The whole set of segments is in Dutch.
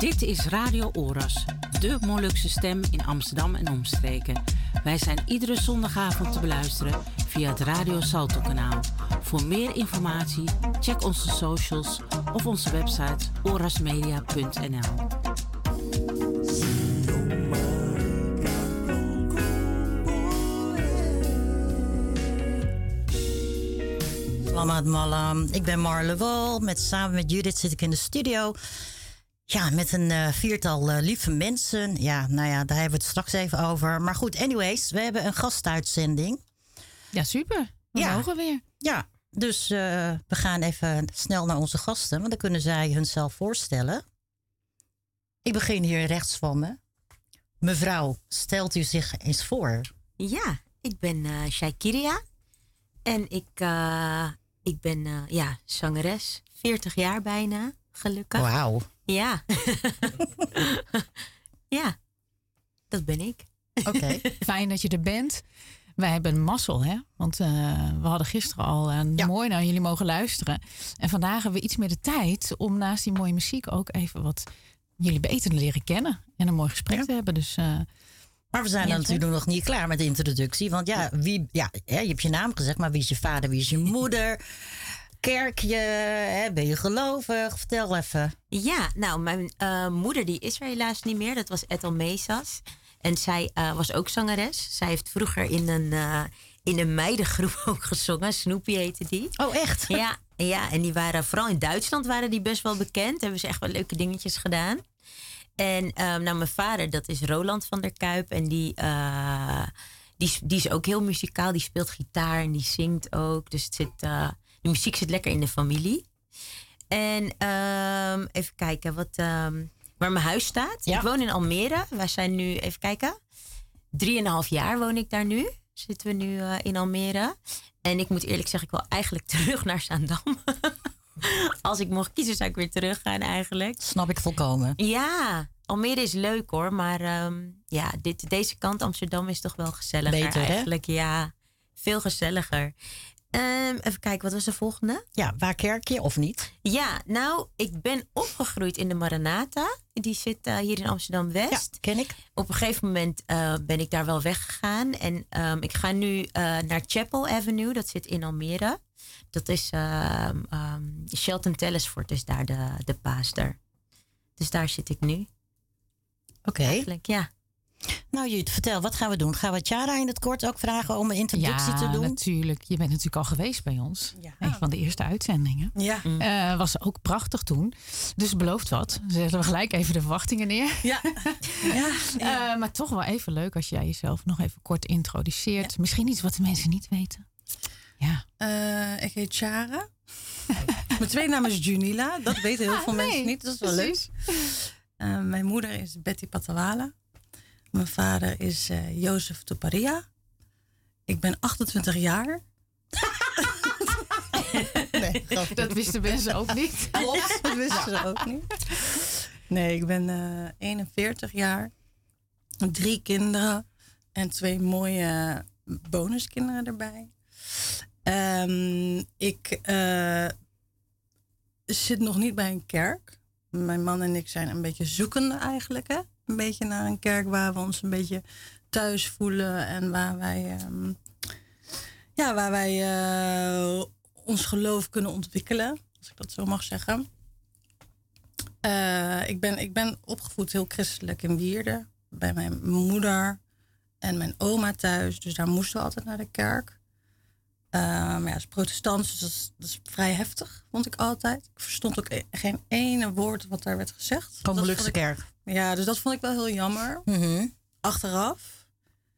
Dit is Radio Oras, de Molukse stem in Amsterdam en omstreken. Wij zijn iedere zondagavond te beluisteren via het Radio Salto kanaal. Voor meer informatie check onze socials of onze website orasmedia.nl. Selamat malam. Ik ben Marle Wal. Samen met Judith zit ik in de studio. Ja, met een viertal lieve mensen. Ja, nou ja, daar hebben we het straks even over. Maar goed, anyways, we hebben een gastuitzending. Ja, super. We mogen weer. Ja, dus we gaan even snel naar onze gasten. Want dan kunnen zij hunzelf voorstellen. Ik begin hier rechts van me. Mevrouw, stelt u zich eens voor. Ja, ik ben Shaikiria. En ik ben zangeres. 40 jaar bijna, gelukkig. Wauw. Ja. Ja, dat ben ik. Oké. Fijn dat je er bent. Wij hebben mazzel, hè? Want we hadden gisteren al mooi naar jullie mogen luisteren. En vandaag hebben we iets meer de tijd om naast die mooie muziek ook even wat jullie beter te leren kennen. En een mooi gesprek te hebben. Dus, maar we zijn natuurlijk nog niet klaar met de introductie. Want je hebt je naam gezegd, maar wie is je vader, wie is je moeder? Kerkje, ben je gelovig? Vertel even. Ja, nou, mijn moeder die is er helaas niet meer. Dat was Ethel Mesas. En zij was ook zangeres. Zij heeft vroeger in een meidengroep ook gezongen. Snoopy heette die. Oh, echt? Ja, en die waren vooral in Duitsland waren die best wel bekend. Hebben ze echt wel leuke dingetjes gedaan. En mijn vader, dat is Roland van der Kuip. En die is ook heel muzikaal. Die speelt gitaar en die zingt ook. Dus de muziek zit lekker in de familie. En even kijken waar mijn huis staat. Ja. Ik woon in Almere. Wij zijn nu, even kijken, 3,5 jaar woon ik daar nu. Zitten we nu in Almere. En ik moet eerlijk zeggen, ik wil eigenlijk terug naar Zaandam. Als ik mocht kiezen, zou ik weer terug gaan eigenlijk. Snap ik volkomen. Ja, Almere is leuk hoor. Maar deze kant Amsterdam is toch wel gezelliger. Beter, eigenlijk. Hè? Ja, veel gezelliger. Even kijken, wat was de volgende? Ja, waar kerk je of niet? Ja, nou, ik ben opgegroeid in de Maranatha. Die zit hier in Amsterdam-West. Ja, ken ik. Op een gegeven moment ben ik daar wel weggegaan. En ik ga nu naar Chapel Avenue. Dat zit in Almere. Dat is Shelton Telesford is daar de paaster. Dus daar zit ik nu. Oké. Eigenlijk, ja. Nou Jut, vertel, wat gaan we doen? Gaan we Tjara in het kort ook vragen om een introductie te doen? Ja, natuurlijk. Je bent natuurlijk al geweest bij ons. Ja. Een van de eerste uitzendingen. Ja. Was ook prachtig toen. Dus belooft wat. Zetten we gelijk even de verwachtingen neer. Ja. Maar toch wel even leuk als jij jezelf nog even kort introduceert. Ja. Misschien iets wat de mensen niet weten. Ja. Ik heet Tjara. Mijn tweede naam is Junila. Dat weten heel veel mensen niet. Dat is wel leuk. Mijn moeder is Betty Patawala. Mijn vader is Jozef Toparia. Ik ben 28 jaar. Nee, dat wisten mensen ook niet. Klopt, dat wisten ze ook niet. Nee, ik ben 41 jaar. 3 kinderen. En 2 mooie bonuskinderen erbij. Ik zit nog niet bij een kerk. Mijn man en ik zijn een beetje zoekende eigenlijk. Hè? Een beetje naar een kerk waar we ons een beetje thuis voelen. En waar wij ons geloof kunnen ontwikkelen. Als ik dat zo mag zeggen. Ik ben opgevoed heel christelijk in Wierden. Bij mijn moeder en mijn oma thuis. Dus daar moesten we altijd naar de kerk. Maar ja, het is protestants, dus dat is vrij heftig, vond ik altijd. Ik verstond ook geen ene woord wat daar werd gezegd. Van Molukse kerk. Ja, dus dat vond ik wel heel jammer. Mm-hmm. Achteraf.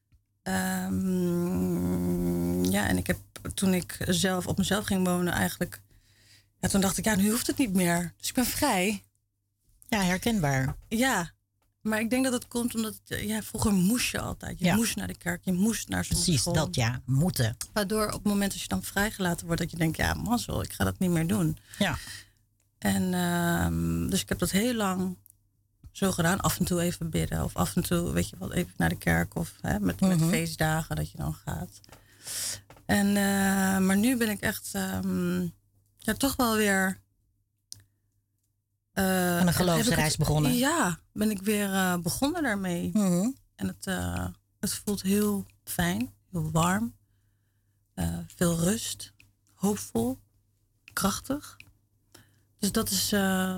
En ik heb toen ik zelf op mezelf ging wonen eigenlijk... Ja, toen dacht ik, nu hoeft het niet meer. Dus ik ben vrij. Ja, herkenbaar. Ja, maar ik denk dat het komt omdat... vroeger moest je altijd. Je moest naar de kerk, je moest naar zo'n Precies, school. dat moeten. Waardoor op het moment dat je dan vrijgelaten wordt... dat je denkt, mazzel, ik ga dat niet meer doen. Ja. En dus ik heb dat heel lang zo gedaan. Af en toe even bidden. Of af en toe, weet je wel, even naar de kerk. Of met feestdagen dat je dan gaat. En, maar nu ben ik echt toch wel weer Aan een geloofsreis begonnen. Ja, ben ik weer begonnen daarmee. En het voelt heel fijn, heel warm. Veel rust, hoopvol, krachtig. Dus dat is...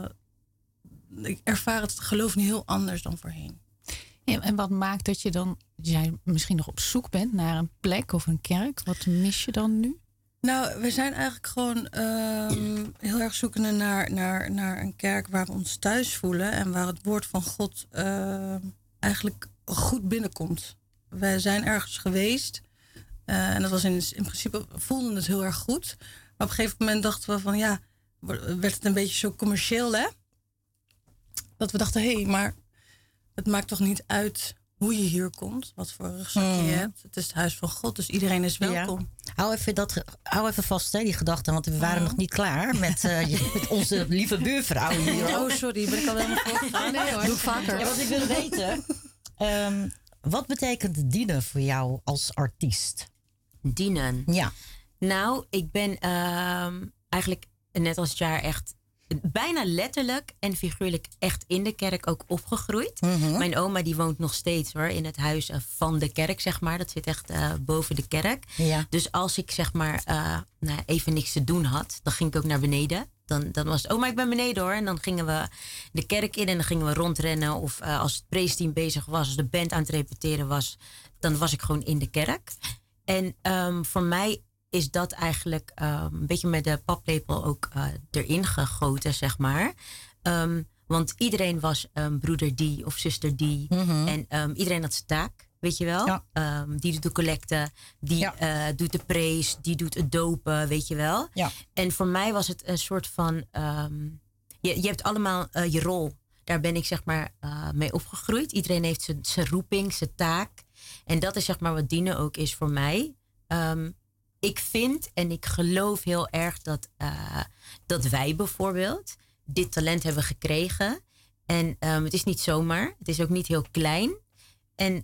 ik ervaar het geloof niet heel anders dan voorheen. Ja, en wat maakt dat jij misschien nog op zoek bent naar een plek of een kerk? Wat mis je dan nu? Nou, we zijn eigenlijk gewoon heel erg zoekende naar een kerk waar we ons thuis voelen. En waar het woord van God eigenlijk goed binnenkomt. Wij zijn ergens geweest. En dat was in principe, voelden het heel erg goed. Maar op een gegeven moment dachten we van ja, werd het een beetje zo commercieel, hè? Dat we dachten, maar het maakt toch niet uit hoe je hier komt, wat voor rugzak je hebt. Het is het huis van God, dus iedereen is welkom. Ja. Hou even vast, hè, die gedachte, want we waren nog niet klaar met onze lieve buurvrouw hier. Oh, sorry, ben ik al helemaal voorgegaan? Nee hoor, doe ik vaker. Ja, wat ik wil weten, wat betekent dienen voor jou als artiest? Dienen? Ja. Nou, ik ben eigenlijk net als het jaar echt bijna letterlijk en figuurlijk echt in de kerk ook opgegroeid. Mijn oma die woont nog steeds hoor, in het huis van de kerk, zeg maar. Dat zit echt boven de kerk. Ja. Dus als ik zeg maar even niks te doen had, dan ging ik ook naar beneden. Dan was het, maar ik ben beneden hoor. En dan gingen we de kerk in en dan gingen we rondrennen. Of als het praise-team bezig was, als de band aan het repeteren was, dan was ik gewoon in de kerk. En voor mij is dat eigenlijk een beetje met de paplepel ook erin gegoten, zeg maar. Want iedereen was broeder die of zuster die. En iedereen had zijn taak, weet je wel. Ja. Die doet de collecte, die doet de praise, die doet het dopen, weet je wel. Ja. En voor mij was het een soort van... je hebt allemaal je rol. Daar ben ik zeg maar mee opgegroeid. Iedereen heeft zijn roeping, zijn taak. En dat is zeg maar wat dienen ook is voor mij. Ik vind en ik geloof heel erg dat wij bijvoorbeeld dit talent hebben gekregen. En het is niet zomaar. Het is ook niet heel klein. En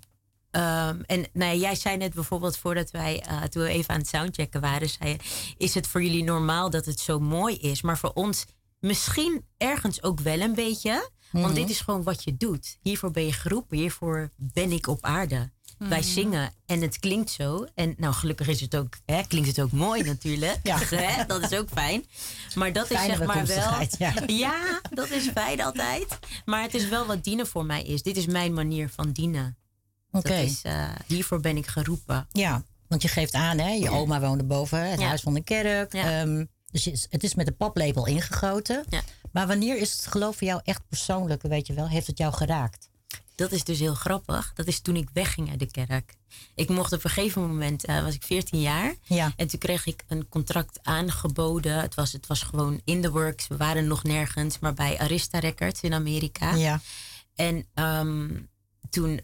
jij zei net bijvoorbeeld voordat toen we even aan het soundchecken waren, zei je, is het voor jullie normaal dat het zo mooi is? Maar voor ons misschien ergens ook wel een beetje. Want dit is gewoon wat je doet. Hiervoor ben je geroepen. Hiervoor ben ik op aarde. Wij zingen en het klinkt zo. En nou, gelukkig is het ook, klinkt het ook mooi natuurlijk. Ja. Dat is ook fijn. Maar dat is zeg maar wel... Ja, dat is fijn altijd. Maar het is wel wat dienen voor mij is. Dit is mijn manier van dienen. Oké. Hiervoor ben ik geroepen. Ja, want je geeft aan, hè? Je oma woonde boven het huis van de kerk. Ja. Dus het is met de paplepel ingegoten. Ja. Maar wanneer is het geloof voor jou echt persoonlijk, weet je wel? Heeft het jou geraakt? Dat is dus heel grappig. Dat is toen ik wegging uit de kerk. Ik mocht op een gegeven moment, was ik 14 jaar. Ja. En toen kreeg ik een contract aangeboden. Het was gewoon in the works. We waren nog nergens, maar bij Arista Records in Amerika. Ja. En toen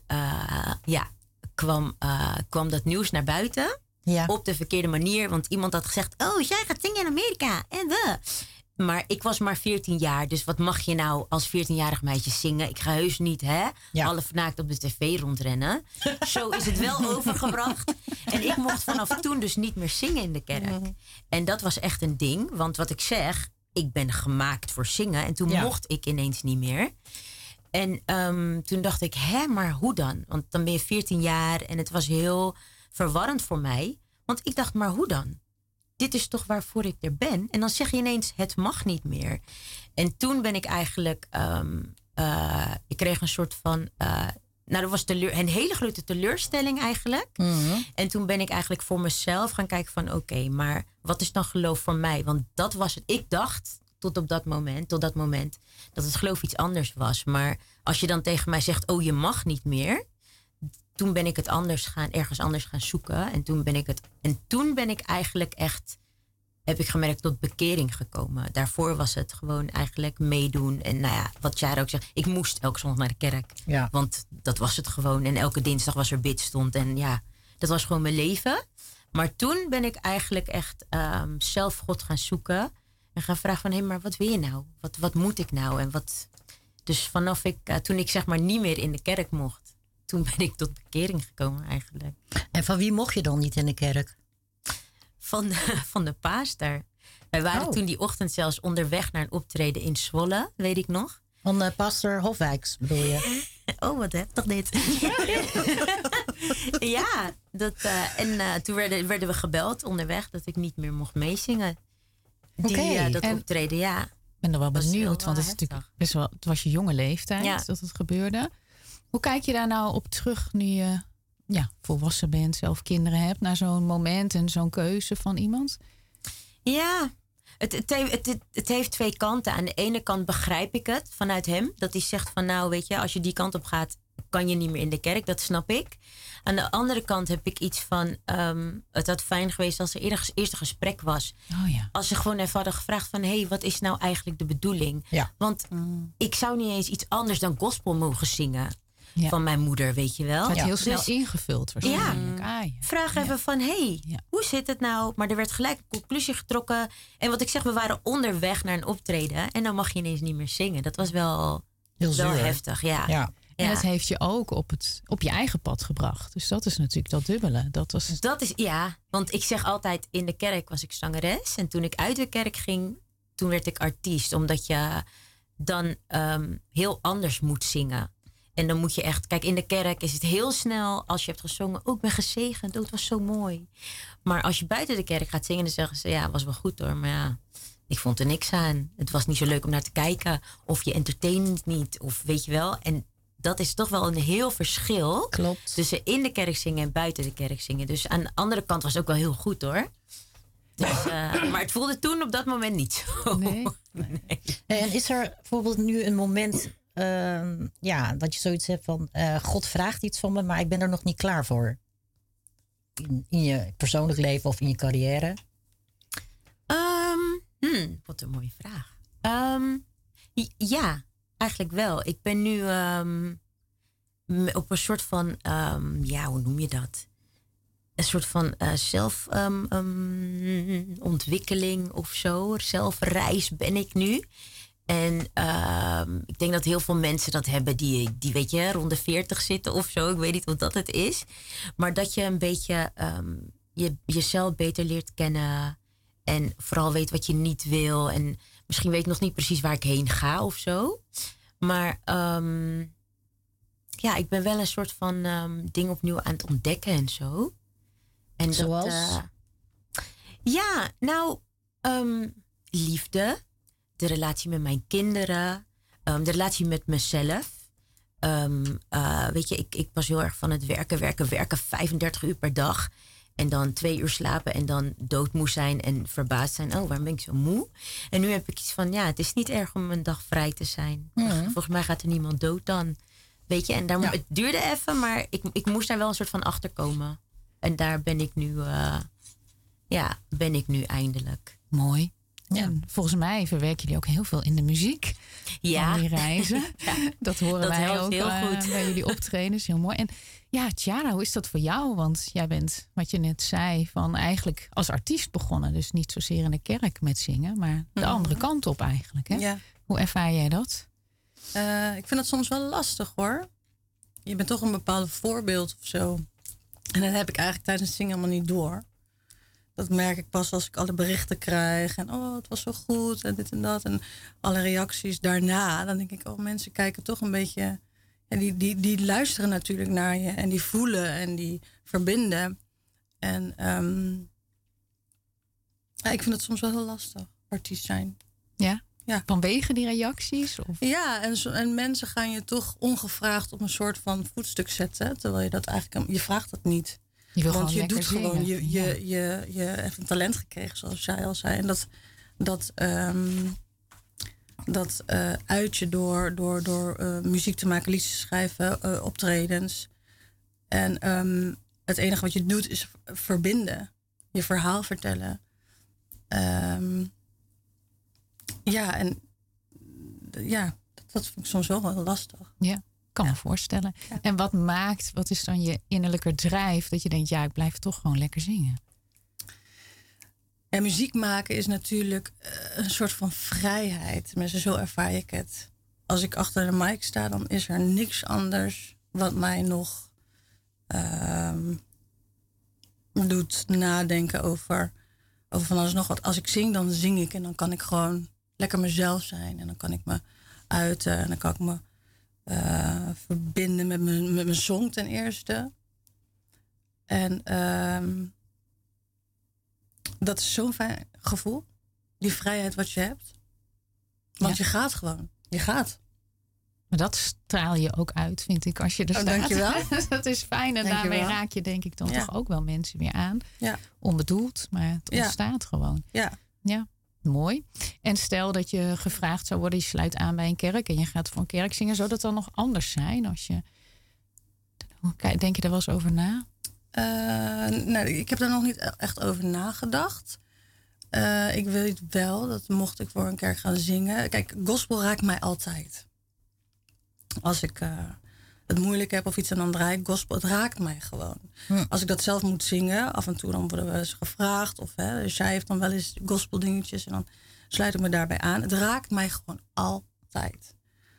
kwam dat nieuws naar buiten. Ja. Op de verkeerde manier. Want iemand had gezegd, oh, jij gaat zingen in Amerika. En we... Maar ik was maar 14 jaar. Dus wat mag je nou als 14-jarig meisje zingen? Ik ga heus niet, alle naakt op de tv rondrennen. Zo is het wel overgebracht. En ik mocht vanaf toen dus niet meer zingen in de kerk. En dat was echt een ding. Want wat ik zeg, ik ben gemaakt voor zingen. En toen mocht ik ineens niet meer. En toen dacht ik, maar hoe dan? Want dan ben je 14 jaar. En het was heel verwarrend voor mij. Want ik dacht, maar hoe dan? Dit is toch waarvoor ik er ben? En dan zeg je ineens, het mag niet meer. En toen ben ik eigenlijk... ik kreeg een soort van... dat was een hele grote teleurstelling eigenlijk. En toen ben ik eigenlijk voor mezelf gaan kijken van... Oké, maar wat is dan geloof voor mij? Want dat was het. Ik dacht tot dat moment... dat het geloof iets anders was. Maar als je dan tegen mij zegt... Oh, je mag niet meer... Toen ben ik het ergens anders gaan zoeken. En toen ben ik eigenlijk echt, heb ik gemerkt, tot bekering gekomen. Daarvoor was het gewoon eigenlijk meedoen. En nou ja, wat Jara ook zegt, ik moest elke zondag naar de kerk. Ja. Want dat was het gewoon. En elke dinsdag was er bidstond. En ja, dat was gewoon mijn leven. Maar toen ben ik eigenlijk echt zelf God gaan zoeken. En gaan vragen van, maar wat wil je nou? Wat moet ik nou? En dus vanaf toen ik zeg maar niet meer in de kerk mocht. Toen ben ik tot bekering gekomen eigenlijk. En van wie mocht je dan niet in de kerk? Van de paaster. Wij waren toen die ochtend zelfs onderweg naar een optreden in Zwolle, weet ik nog. Van pastor Hofwijks bedoel je? Oh, wat heftig dit. Ja, toen werden we gebeld onderweg dat ik niet meer mocht meezingen. Dat optreden, ja. Ik ben er wel benieuwd, want het is natuurlijk best wel, het was je jonge leeftijd dat het gebeurde. Hoe kijk je daar nou op terug nu je volwassen bent, zelf kinderen hebt, naar zo'n moment en zo'n keuze van iemand? Ja, het heeft twee kanten. Aan de ene kant begrijp ik het vanuit hem. Dat hij zegt van nou, weet je, als je die kant op gaat, kan je niet meer in de kerk. Dat snap ik. Aan de andere kant heb ik iets van, het had fijn geweest als er eerst een gesprek was. Als ze gewoon even hadden gevraagd van, hey, wat is nou eigenlijk de bedoeling? Ja. Want ik zou niet eens iets anders dan gospel mogen zingen. Ja. Van mijn moeder, weet je wel. Het werd heel snel ingevuld waarschijnlijk. Ja. Vraag even van, hoe zit het nou? Maar er werd gelijk een conclusie getrokken. En wat ik zeg, we waren onderweg naar een optreden. En dan mag je ineens niet meer zingen. Dat was wel heel heftig, ja. En dat heeft je ook op je eigen pad gebracht. Dus dat is natuurlijk dat dubbele. Dat is, want ik zeg altijd, in de kerk was ik zangeres. En toen ik uit de kerk ging, toen werd ik artiest. Omdat je dan heel anders moet zingen. En dan moet je echt... Kijk, in de kerk is het heel snel als je hebt gezongen. Oh, ik ben gezegend. Oh, het was zo mooi. Maar als je buiten de kerk gaat zingen, dan zeggen ze... Ja, was wel goed hoor. Maar ja, ik vond er niks aan. Het was niet zo leuk om naar te kijken. Of je entertaint niet. Of weet je wel. En dat is toch wel een heel verschil. Klopt. Tussen in de kerk zingen en buiten de kerk zingen. Dus aan de andere kant was het ook wel heel goed hoor. Dus, maar het voelde toen op dat moment niet zo. Nee. En is er bijvoorbeeld nu een moment... dat je zoiets hebt van... God vraagt iets van me, maar ik ben er nog niet klaar voor. In je persoonlijk leven of in je carrière? Wat een mooie vraag. Ja, eigenlijk wel. Ik ben nu op een soort van... hoe noem je dat? Een soort van zelfontwikkeling of zo. Zelfreis ben ik nu. En ik denk dat heel veel mensen dat hebben die weet je, rond de 40 zitten of zo. Ik weet niet wat dat het is. Maar dat je een beetje jezelf beter leert kennen. En vooral weet wat je niet wil. En misschien weet ik nog niet precies waar ik heen ga of zo. Maar ik ben wel een soort van ding opnieuw aan het ontdekken en zo. En zoals? Liefde. De relatie met mijn kinderen. De relatie met mezelf. Weet je, ik was heel erg van het werken. 35 uur per dag. En dan 2 uur slapen. En dan doodmoe zijn. En verbaasd zijn. Oh, waarom ben ik zo moe? En nu heb ik iets van, het is niet erg om een dag vrij te zijn. Volgens mij gaat er niemand dood dan. Weet je, en het duurde even. Maar ik moest daar wel een soort van achter komen. En daar ben ik nu, eindelijk. Mooi. Ja. En volgens mij verwerken jullie ook heel veel in de muziek. Ja. Van die reizen. Dat horen wij ook heel goed bij jullie optredens. Heel mooi. En Tjara, hoe is dat voor jou? Want jij bent, wat je net zei, van eigenlijk als artiest begonnen. Dus niet zozeer in de kerk met zingen, maar de andere kant op eigenlijk. Hè? Ja. Hoe ervaar jij dat? Ik vind het soms wel lastig hoor. Je bent toch een bepaald voorbeeld of zo. En dat heb ik eigenlijk tijdens het zingen helemaal niet door. Dat merk ik pas als ik alle berichten krijg. En het was zo goed en dit en dat. En alle reacties daarna. Dan denk ik, mensen kijken toch een beetje... En die luisteren natuurlijk naar je. En die voelen en die verbinden. En ik vind het soms wel heel lastig, artiest zijn. Ja? Vanwege die reacties? Of? Ja, en mensen gaan je toch ongevraagd op een soort van voetstuk zetten. Terwijl je dat eigenlijk... Je vraagt het niet. Want je doet gewoon, je hebt een talent gekregen, zoals jij al zei. En dat uit je door muziek te maken, liedjes schrijven, optredens. En het enige wat je doet is verbinden. Je verhaal vertellen. Dat vind ik soms wel heel lastig. Ja. Kan me voorstellen. Ja. En wat is dan je innerlijke drijf dat je denkt, ik blijf toch gewoon lekker zingen? En muziek maken is natuurlijk een soort van vrijheid. Mensen, zo ervaar ik het. Als ik achter de mic sta, dan is er niks anders wat mij nog doet nadenken over over van alles nog wat. Als ik zing, dan zing ik en dan kan ik gewoon lekker mezelf zijn. En dan kan ik me uiten en dan kan ik me verbinden met mijn song ten eerste. En dat is zo'n fijn gevoel. Die vrijheid wat je hebt. Want je gaat gewoon. Je gaat. Maar dat straal je ook uit, vind ik, als je er staat. Dankjewel. Dat is fijn. En daarmee raak je denk ik dan toch ook wel mensen weer aan. Ja. Onbedoeld, maar het ontstaat gewoon. Ja, mooi. En stel dat je gevraagd zou worden, je sluit aan bij een kerk en je gaat voor een kerk zingen. Zou dat dan nog anders zijn? Denk je daar wel eens over na? Nee, ik heb daar nog niet echt over nagedacht. Ik weet wel dat mocht ik voor een kerk gaan zingen. Kijk, gospel raakt mij altijd. Als ik het moeilijk heb of iets en dan draai ik gospel. Het raakt mij gewoon. Als ik dat zelf moet zingen, af en toe dan worden we eens gevraagd. Of dus jij heeft dan wel eens gospel dingetjes en dan sluit ik me daarbij aan. Het raakt mij gewoon altijd.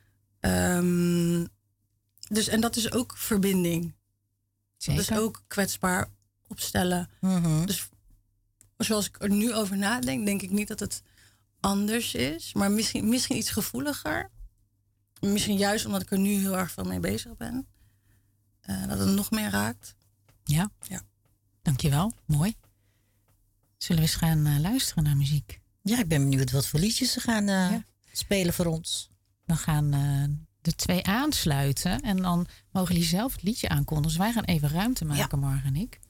Dus, en dat is ook verbinding. Zeker. Dat is ook kwetsbaar opstellen. Dus zoals ik er nu over nadenk, denk ik niet dat het anders is. Maar misschien iets gevoeliger. Misschien juist omdat ik er nu heel erg veel mee bezig ben. Dat het nog meer raakt. Ja. Dankjewel. Mooi. Zullen we eens gaan luisteren naar muziek? Ja, ik ben benieuwd wat voor liedjes ze gaan spelen voor ons. Dan gaan de twee aansluiten. En dan mogen jullie zelf het liedje aankondigen. Dus wij gaan even ruimte maken, Marg en ik.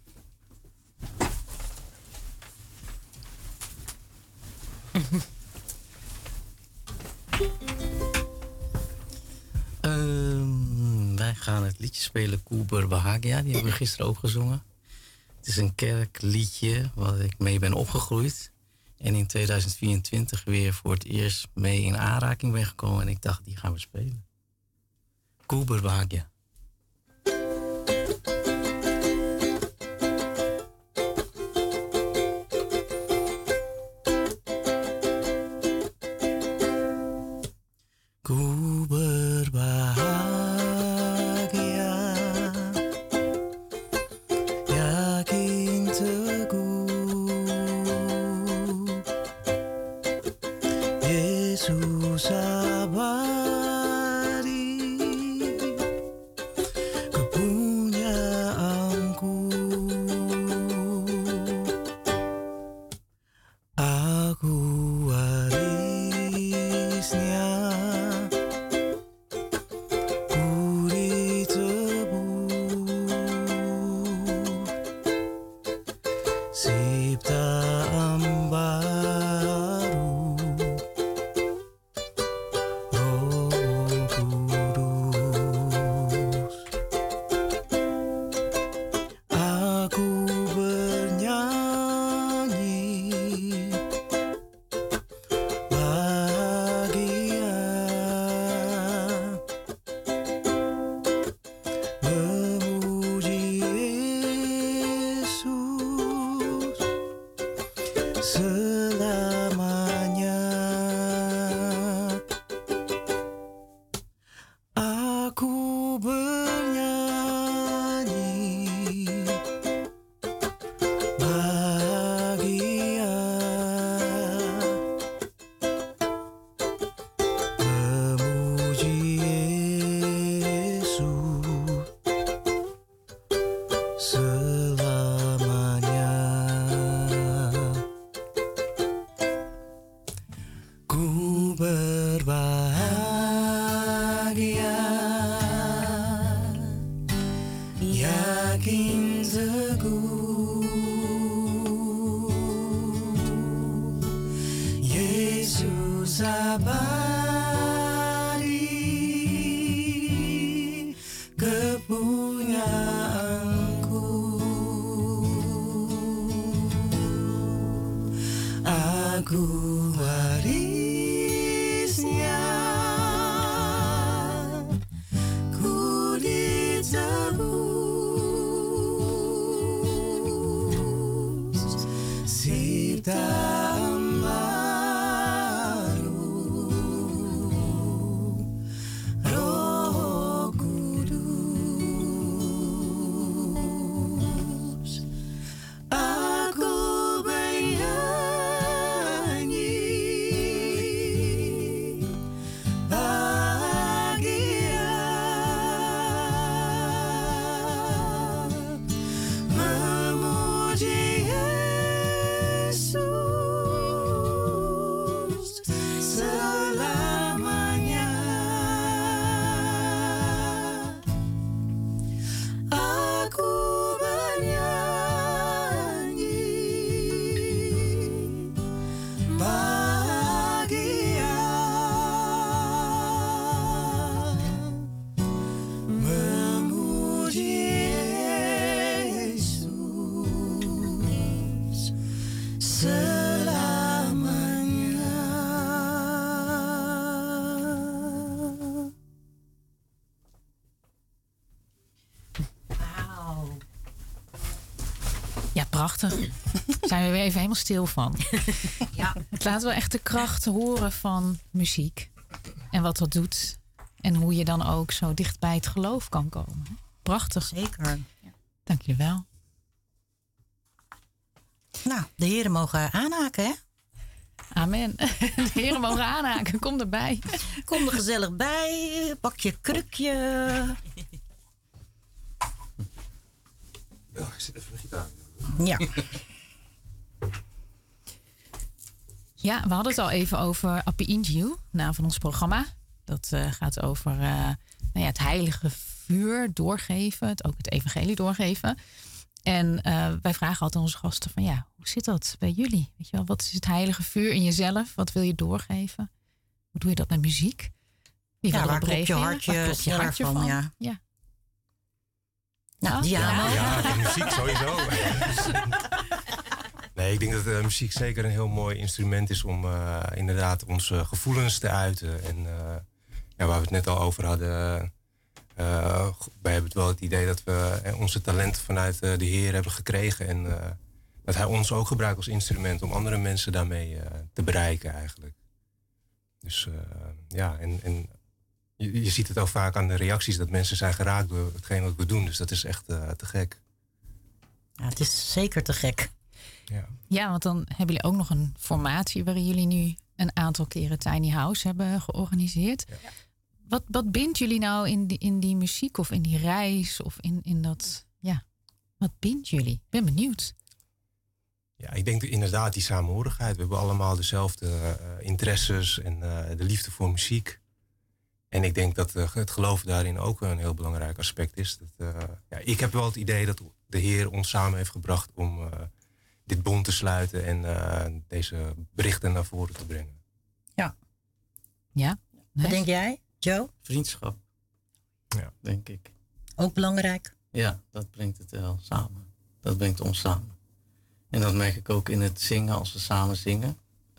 Wij gaan het liedje spelen Kuber Bahagia. Die hebben we gisteren ook gezongen. Het is een kerkliedje waar ik mee ben opgegroeid. En in 2024 weer voor het eerst mee in aanraking ben gekomen. En ik dacht, die gaan we spelen. Kuber Bahagia. Ku berbahagia, yakin teguh, Yesus abadi, kepunyaanku, aku warisnya. Ciptaan baru Ja, prachtig. Zijn we weer even helemaal stil van. Ja. Het laat wel echt de kracht horen van muziek. En wat dat doet. En hoe je dan ook zo dicht bij het geloof kan komen. Prachtig. Zeker. Dank je wel. Nou, de heren mogen aanhaken, hè? Amen. De heren mogen aanhaken. Kom erbij. Kom er gezellig bij. Pak je krukje. Ja, ik zit even de gitaar. Ja. Ja, we hadden het al even over Appie Ingiu, naam van ons programma. Dat gaat over het heilige vuur doorgeven, ook het evangelie doorgeven. En wij vragen altijd onze gasten van hoe zit dat bij jullie? Weet je wel, wat is het heilige vuur in jezelf? Wat wil je doorgeven? Hoe doe je dat met muziek? Waar klopt je hartje sneller van? Ja. Nou, Ja, muziek sowieso. Nee, ik denk dat muziek zeker een heel mooi instrument is om inderdaad onze gevoelens te uiten. En waar we het net al over hadden, wij hebben wel het idee dat we onze talenten vanuit de Heer hebben gekregen. En dat Hij ons ook gebruikt als instrument om andere mensen daarmee te bereiken eigenlijk. Dus en je ziet het ook vaak aan de reacties dat mensen zijn geraakt door hetgeen wat we doen. Dus dat is echt te gek. Ja, het is zeker te gek. Ja, want dan hebben jullie ook nog een formatie waarin jullie nu een aantal keren Tiny House hebben georganiseerd. Ja. Wat bindt jullie nou in die muziek of in die reis of in dat, wat bindt jullie? Ik ben benieuwd. Ja, ik denk inderdaad die samenhorigheid. We hebben allemaal dezelfde interesses en de liefde voor muziek. En ik denk dat het geloof daarin ook een heel belangrijk aspect is. Ik heb wel het idee dat de Heer ons samen heeft gebracht om dit bond te sluiten en deze berichten naar voren te brengen. Ja. Wat denk jij, Joe? Vriendschap. Ja, denk ik. Ook belangrijk? Ja, dat brengt het wel samen. Dat brengt ons samen. En dat merk ik ook in het zingen, als we samen zingen.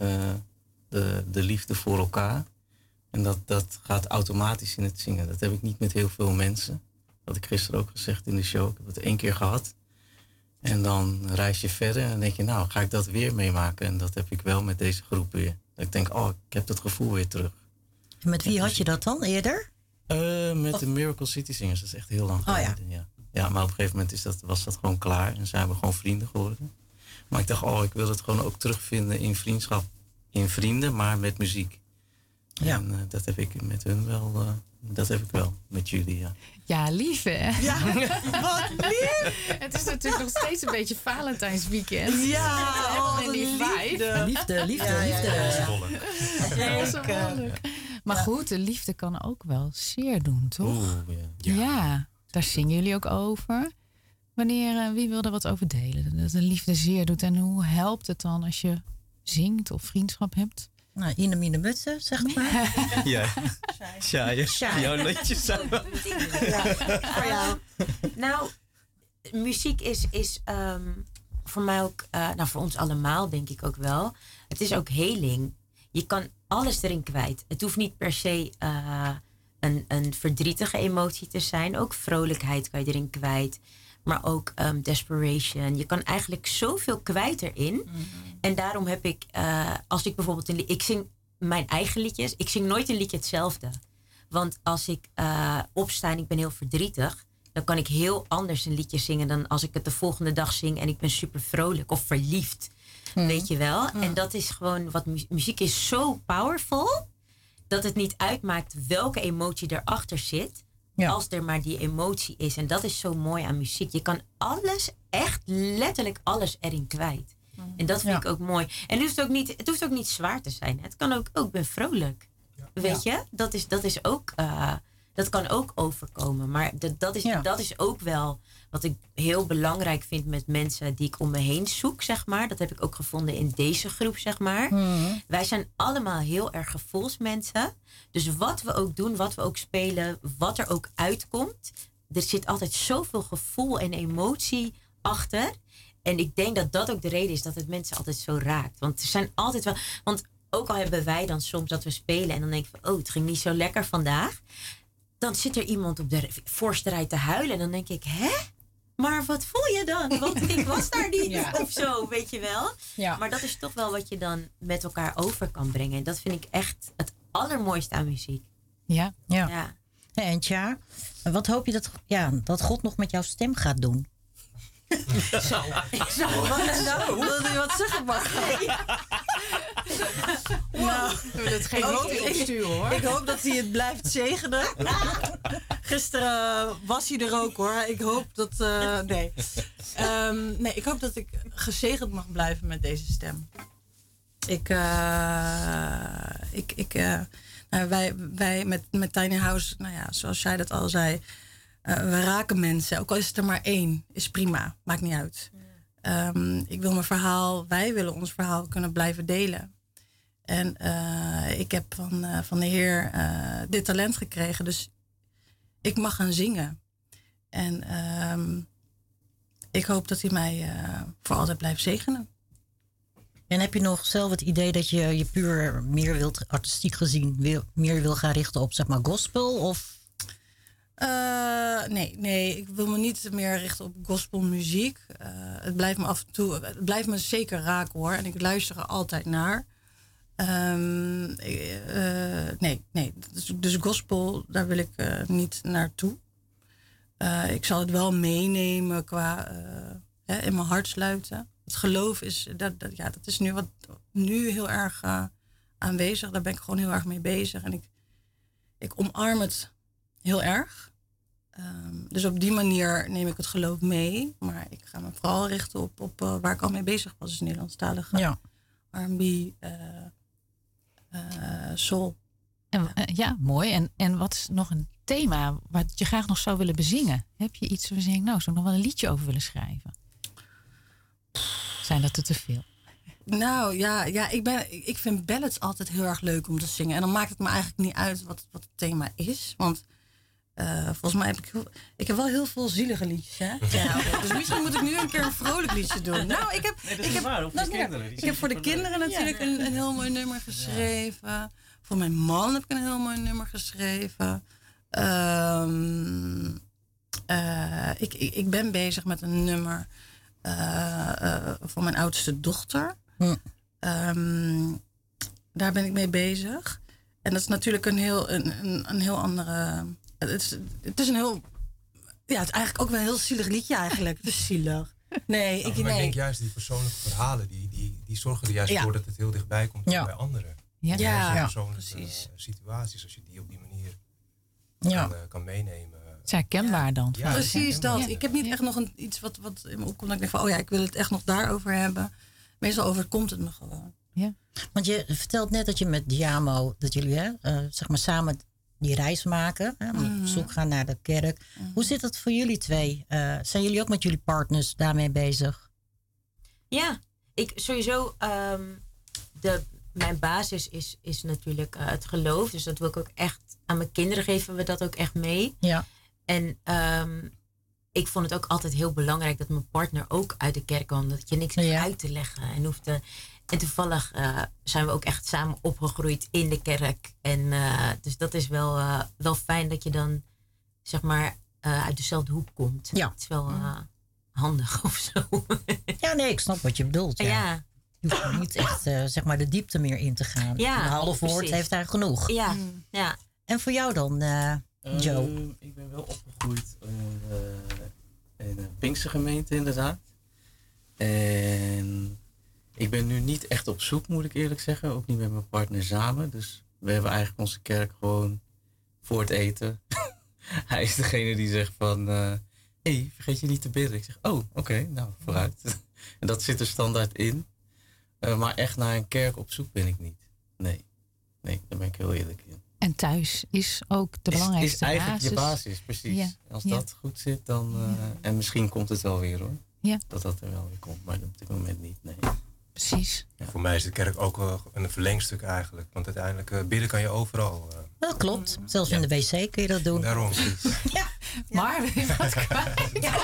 De liefde voor elkaar. En dat gaat automatisch in het zingen. Dat heb ik niet met heel veel mensen. Dat had ik gisteren ook gezegd in de show. Ik heb het 1 keer gehad. En dan reis je verder en dan denk je, nou, ga ik dat weer meemaken? En dat heb ik wel met deze groep weer. Dat ik denk, ik heb dat gevoel weer terug. En met wie had je dat dan eerder? Met de Miracle City Singers. Dat is echt heel lang geleden. Ja, maar op een gegeven moment was dat gewoon klaar. En zijn we gewoon vrienden geworden. Maar ik dacht, ik wil het gewoon ook terugvinden in vriendschap. In vrienden, maar met muziek. Ja. En dat heb ik met hun wel. Dat heb ik wel met jullie, ja. Ja, lief hè? Ja, wat lief! Het is natuurlijk nog steeds een beetje Valentijnsweekend. Ja, in die vibe. Liefde. Zeker. Maar goed, de liefde kan ook wel zeer doen, toch? Ja, daar zingen jullie ook over. Wie wil er wat over delen? Dat de liefde zeer doet. En hoe helpt het dan als je zingt of vriendschap hebt? Nou, Ine Mine Mutsen, zeg maar. Ja. Shai. Jouw netjes samen. Voor jou. Nou, muziek is voor mij ook, voor ons allemaal denk ik ook wel. Het is ook heling. Je kan alles erin kwijt. Het hoeft niet per se een verdrietige emotie te zijn. Ook vrolijkheid kan je erin kwijt. Maar ook desperation. Je kan eigenlijk zoveel kwijt erin. Mm-hmm. En daarom heb ik, als ik bijvoorbeeld ik zing mijn eigen liedjes. Ik zing nooit een liedje hetzelfde. Want als ik opsta en ik ben heel verdrietig, dan kan ik heel anders een liedje zingen dan als ik het de volgende dag zing en ik ben super vrolijk of verliefd. Weet je wel? En dat is gewoon wat muziek is zo powerful, dat het niet uitmaakt welke emotie erachter zit. Ja. Als er maar die emotie is. En dat is zo mooi aan muziek. Je kan alles, echt letterlijk alles erin kwijt. En dat vind ik ook mooi. En het hoeft ook niet zwaar te zijn. Het kan ook ben vrolijk. Ja. Weet je? Dat is ook, dat kan ook overkomen. Maar dat is ook wel wat ik heel belangrijk vind met mensen die ik om me heen zoek, zeg maar. Dat heb ik ook gevonden in deze groep, zeg maar. Wij zijn allemaal heel erg gevoelsmensen. Dus wat we ook doen, wat we ook spelen, wat er ook uitkomt, er zit altijd zoveel gevoel en emotie achter. En ik denk dat dat ook de reden is dat het mensen altijd zo raakt. Want er zijn altijd wel. Want ook al hebben wij dan soms dat we spelen en dan denk ik van, het ging niet zo lekker vandaag. Dan zit er iemand op de voorste rij te huilen en dan denk ik, maar wat voel je dan? Want ik was daar niet Ja. of zo, weet je wel. Ja. Maar dat is toch wel wat je dan met elkaar over kan brengen. En dat vind ik echt het allermooiste aan muziek. Ja. Ja. En Tja, wat hoop je dat God nog met jouw stem gaat doen? Zo. Wilde je wat zeggen, Marga? Nou, We willen het geen rood opsturen, hoor. ik hoop dat hij het blijft zegenen. Gisteren was hij er ook, hoor. Ik hoop dat... nee. Nee, ik hoop dat ik gezegend mag blijven met deze stem. Wij met Tiny House, nou ja, zoals jij dat al zei, we raken mensen. Ook al is het er maar 1, is prima. Maakt niet uit. Ik wil mijn verhaal, wij willen ons verhaal kunnen blijven delen. En ik heb van de Heer dit talent gekregen, dus ik mag gaan zingen. En ik hoop dat hij mij voor altijd blijft zegenen. En heb je nog zelf het idee dat je puur meer wilt, artistiek gezien, meer wil gaan richten op, zeg maar, gospel? Of? Nee, ik wil me niet meer richten op gospelmuziek. Het blijft me af en toe, het blijft me zeker raken, hoor. En ik luister er altijd naar. Nee. Dus gospel, daar wil ik niet naartoe. Ik zal het wel meenemen qua in mijn hart sluiten. Het geloof is, dat is nu heel erg aanwezig. Daar ben ik gewoon heel erg mee bezig. En ik omarm het heel erg. Dus op die manier neem ik het geloof mee. Maar ik ga me vooral richten op waar ik al mee bezig was. Dus Nederlandstalige R&B, soul. Ja, mooi. En wat is nog een thema wat je graag nog zou willen bezingen? Heb je iets waar je denkt, nou, zou ik nog wel een liedje over willen schrijven? Zijn dat er te veel? Nou ja, ik vind ballads altijd heel erg leuk om te zingen. En dan maakt het me eigenlijk niet uit wat het thema is. Want volgens mij heb ik heb wel heel veel zielige liedjes. Hè? Ja, dus misschien moet ik nu een keer een vrolijk liedje doen. Nou, ik heb voor de kinderen natuurlijk een heel mooi nummer geschreven. Voor mijn man heb ik een heel mooi nummer geschreven. Ik ben bezig met een nummer voor mijn oudste dochter. Daar ben ik mee bezig. En dat is natuurlijk een heel andere... Het is een heel... Ja, het is eigenlijk ook wel een heel zielig liedje eigenlijk. Het is zielig. Nee, ik denk juist die persoonlijke verhalen, die zorgen er juist voor dat het heel dichtbij komt bij anderen. Ja, persoonlijke situaties, als je die op die manier kan meenemen. Het is herkenbaar dan. Ja, precies dat. Ja. Ik heb niet echt nog iets wat in me opkomt. Dat ik denk van, ik wil het echt nog daarover hebben. Meestal overkomt het me gewoon. Ja. Want je vertelt net dat je met Diamo, dat jullie zeg maar samen die reis maken. Op zoek gaan naar de kerk. Hoe zit het voor jullie twee? Zijn jullie ook met jullie partners daarmee bezig? Ja, sowieso... mijn basis is natuurlijk het geloof. Dus dat wil ik ook echt... Aan mijn kinderen geven we dat ook echt mee. Ja. En ik vond het ook altijd heel belangrijk dat mijn partner ook uit de kerk kwam. Dat je niks hoeft uit te leggen en hoefde. En toevallig zijn we ook echt samen opgegroeid in de kerk. En dus dat is wel fijn dat je dan, zeg maar, uit dezelfde hoek komt. Ja. Het is wel handig of zo. Ja, nee, ik snap wat je bedoelt. Ja. Je hoeft er niet echt, zeg maar, de diepte meer in te gaan. Ja, een half woord heeft daar genoeg. Ja, ja. En voor jou dan, Joe? Ik ben wel opgegroeid in een Pinkstergemeente inderdaad. En ik ben nu niet echt op zoek, moet ik eerlijk zeggen. Ook niet met mijn partner samen. Dus we hebben eigenlijk onze kerk gewoon voor het eten. Hij is degene die zegt van... hey, vergeet je niet te bidden. Ik zeg, oké, nou, vooruit. En dat zit er standaard in. Maar echt naar een kerk op zoek ben ik niet. Nee, daar ben ik heel eerlijk in. En thuis is ook de belangrijkste basis. Is eigenlijk je basis, precies. Ja. Als dat goed zit, dan... en misschien komt het wel weer, hoor. Ja. Dat er wel weer komt, maar op dit moment niet, nee. Precies. Ja. Voor mij is de kerk ook wel een verlengstuk eigenlijk. Want uiteindelijk bidden kan je overal. Dat klopt. Zelfs in de wc kun je dat doen. Daarom. Ja. Maar wil je wat kwijt?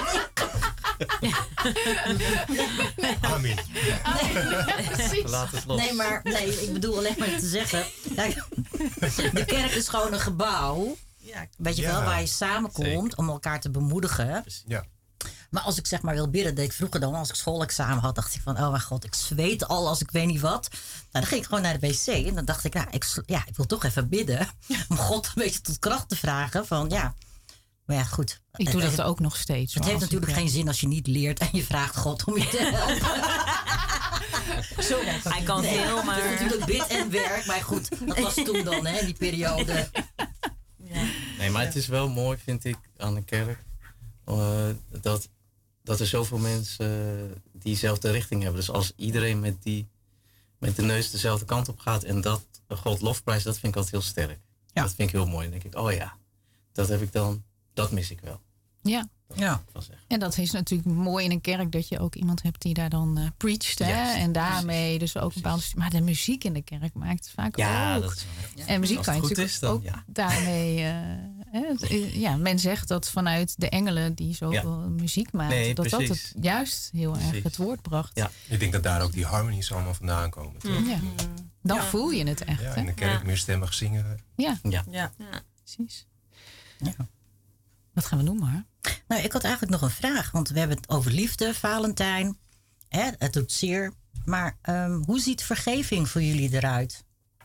Amen. Laat het los. Nee, ik bedoel alleen maar te zeggen. Kijk, de kerk is gewoon een gebouw. Weet je wel, waar je samenkomt om elkaar te bemoedigen. Ja. Maar als ik zeg maar wil bidden, deed ik vroeger dan, als ik schoolexamen had, dacht ik van, oh mijn god, ik zweet al als ik weet niet wat. Nou, dan ging ik gewoon naar de wc en dan dacht ik, ik wil toch even bidden. Om God een beetje tot kracht te vragen van, ja. Maar ja, goed. Ik doe dat ook nog steeds. Het heeft natuurlijk geen zin als je niet leert en je vraagt God om je te helpen. Hij kan veel, maar... Het is natuurlijk bid en werk, maar goed, dat was toen dan, hè, die periode. Ja. Nee, maar het is wel mooi, vind ik, aan de kerk, dat er zoveel mensen diezelfde richting hebben. Dus als iedereen met de neus dezelfde kant op gaat en dat God lofprijst, dat vind ik altijd heel sterk. Ja. Dat vind ik heel mooi. Dan denk ik, oh ja, dat mis ik wel. Ja. Ja. En dat is natuurlijk mooi in een kerk dat je ook iemand hebt die daar dan preacht. Hè? En daarmee dus ook een bepaalde... Maar de muziek in de kerk maakt het vaak ook. Dat is wel, en muziek kan je natuurlijk ook daarmee... men zegt dat vanuit de engelen die zoveel muziek maken, dat het juist heel erg het woord bracht. Ja. Ik denk dat daar ook die harmonies allemaal vandaan komen. Ja. Dan voel je het echt. Ja, in de kerk meer stemmig zingen. Ja. Precies. Ja. Wat gaan we doen, maar? Nou, ik had eigenlijk nog een vraag. Want we hebben het over liefde, Valentijn. Het doet zeer. Maar hoe ziet vergeving voor jullie eruit?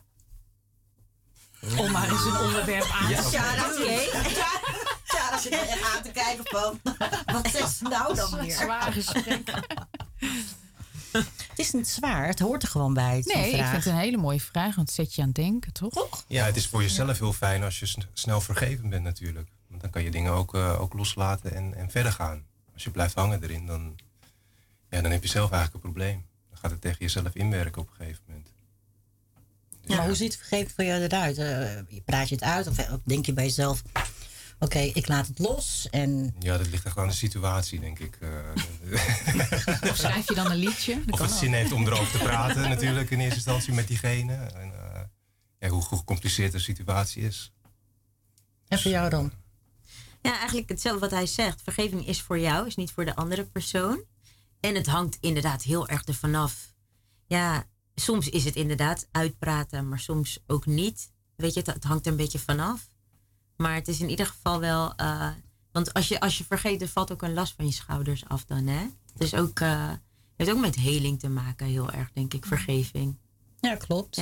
Om maar eens een onderwerp aan te dat zit er echt aan te kijken van... Wat zegt ze nou dan weer? Zwaar gesprek. Het is niet zwaar. Het hoort er gewoon bij. Nee, ik vind het een hele mooie vraag. Want het zet je aan het denken, toch? Ja, het is voor jezelf heel fijn als je snel vergeven bent natuurlijk. Want dan kan je dingen ook loslaten en verder gaan. Als je blijft hangen erin, dan heb je zelf eigenlijk een probleem. Dan gaat het tegen jezelf inwerken op een gegeven moment. Dus maar hoe ziet vergeven voor jou eruit? Praat je het uit of denk je bij jezelf... Oké, ik laat het los en... Ja, dat ligt echt aan de situatie, denk ik. Of schrijf je dan een liedje? Of het zin heeft om erover te praten natuurlijk in eerste instantie met diegene. En hoe gecompliceerd de situatie is. En voor jou dan? Ja, eigenlijk hetzelfde wat hij zegt. Vergeving is voor jou, is niet voor de andere persoon. En het hangt inderdaad heel erg ervan af. Ja, soms is het inderdaad uitpraten, maar soms ook niet. Weet je, het hangt er een beetje vanaf. Maar het is in ieder geval wel... want als je vergeet, er valt ook een last van je schouders af dan, hè? Dus ook... het heeft ook met heling te maken, heel erg, denk ik, vergeving. Ja, klopt.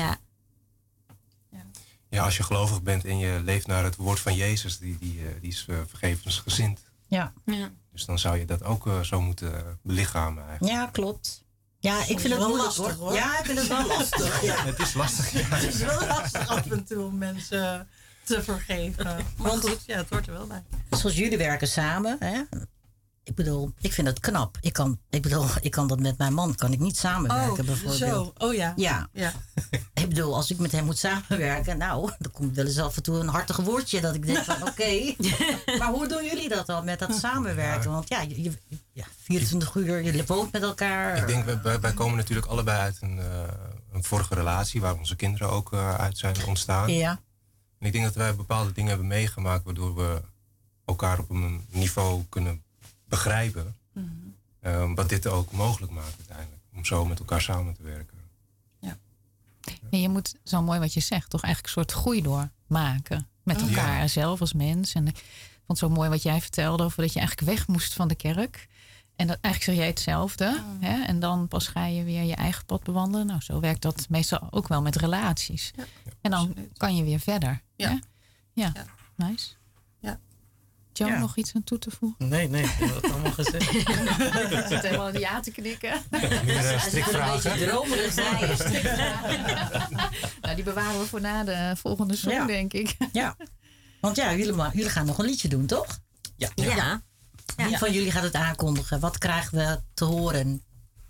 Ja, als je gelovig bent en je leeft naar het woord van Jezus, die is vergevensgezind. Ja. Dus dan zou je dat ook zo moeten belichamen eigenlijk. Ja, klopt. Ja, ik vind het wel lastig, hoor. Ja, ik vind het wel lastig. Ja, het is lastig. Ja. Het is wel lastig af en toe om mensen te vergeven. Want goed, het hoort er wel bij. Zoals jullie werken samen, hè? Ik bedoel, ik vind het knap. Ik kan dat met mijn man, kan ik niet samenwerken bijvoorbeeld. Zo, ja. Ik bedoel, als ik met hem moet samenwerken, nou, dan komt wel eens af en toe een hartig woordje dat ik denk van oké. Maar hoe doen jullie dat dan met dat samenwerken? Want ja, 24 uur, je woont met elkaar. Ik denk, wij komen natuurlijk allebei uit een vorige relatie waar onze kinderen ook uit zijn ontstaan. Ja. En ik denk dat wij bepaalde dingen hebben meegemaakt waardoor we elkaar op een niveau kunnen begrijpen. Wat dit ook mogelijk maakt uiteindelijk. Om zo met elkaar samen te werken. Ja, je moet, zo mooi wat je zegt, toch eigenlijk een soort groei doormaken. Met elkaar, zelf als mens. En ik vond het zo mooi wat jij vertelde over dat je eigenlijk weg moest van de kerk. En dat, eigenlijk zeg jij hetzelfde. Hè? En dan pas ga je weer je eigen pad bewandelen. Nou, zo werkt dat meestal ook wel met relaties. Ja. En dan kan je weer verder. Ja. Nice. Joe, nog iets aan toe te voegen? Nee, je hebt het allemaal gezegd. Ik zit helemaal in ja te knikken. Meer strikvragen. Een beetje dromerig zijn. Nou, die bewaren we voor na de volgende song, denk ik. Ja, want jullie gaan nog een liedje doen, toch? Ja. Wie van jullie gaat het aankondigen? Wat krijgen we te horen?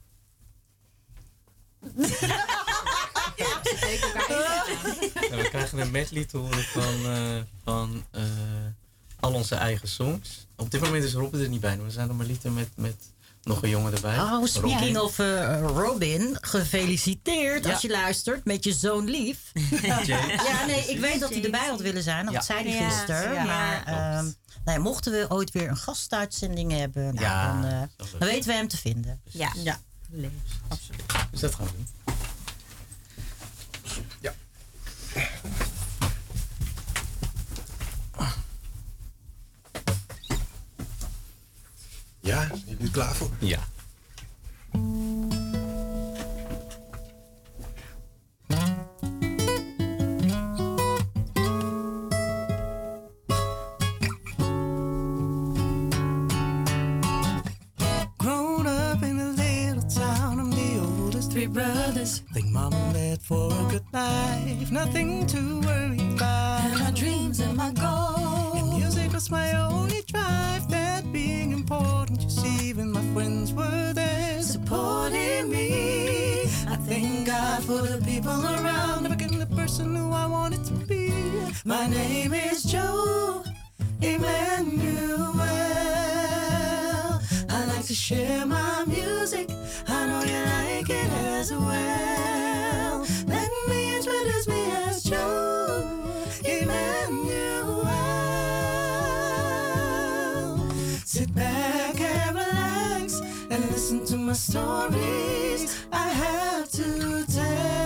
We krijgen een medley te horen van al onze eigen songs. Op dit moment is Robin er niet bij. We zijn nog maar lieten met nog een jongen erbij. Oh, speaking of Robin, gefeliciteerd als je luistert met je zoon Lief. Ja, nee, ik weet dat hij erbij had willen zijn. Dat zei hij gisteren. Ja. Maar mochten we ooit weer een gastuitzending hebben, dan weten we hem te vinden. Ja. Absoluut. Dus dat gaan we doen. Ja. Ja, Zijn jullie er klaar voor? Ja. Grown up in a little town, I'm the oldest, 3 brothers. Think mom and dad for a good life, nothing to worry about. And my dreams and my goals. And music was my only drive, that being important. You see, even my friends were there supporting me. I thank God for the people around, I became the person who I wanted to be. My name is Joe Emmanuel. I like to share my music, I know you like it as well. Let me introduce me as Joe Emmanuel. Sit back and relax and listen to my stories I have to tell.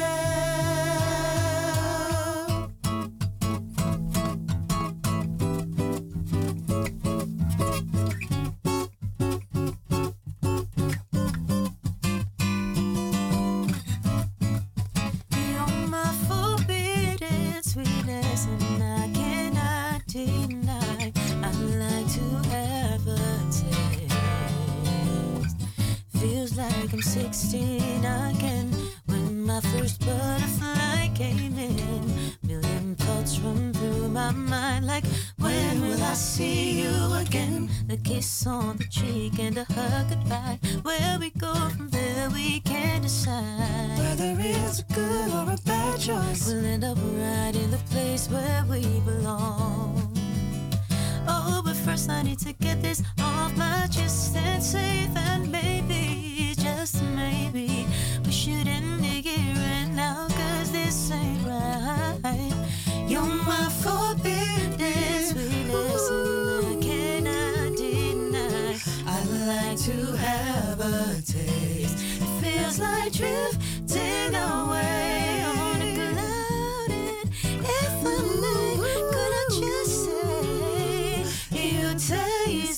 You're my forbidden sweetness, and I cannot deny. I'd like to have a taste. Feels like I'm 16 again when my first butterfly came in. Million thoughts run through my mind like, when will I see you again? A kiss on the cheek and a hug goodbye. Where we go from there we can decide Whether it's a good or a bad choice, we'll end up right in the place where we belong. Oh, but first I need to get this off my chest and say that maybe, just maybe, we shouldn't dig it right now, 'cause this ain't right. You're my forbidden sweetness, and I cannot deny. I'd like to have a taste. It feels like drifting away on a cloud, and if I may, could I just say you taste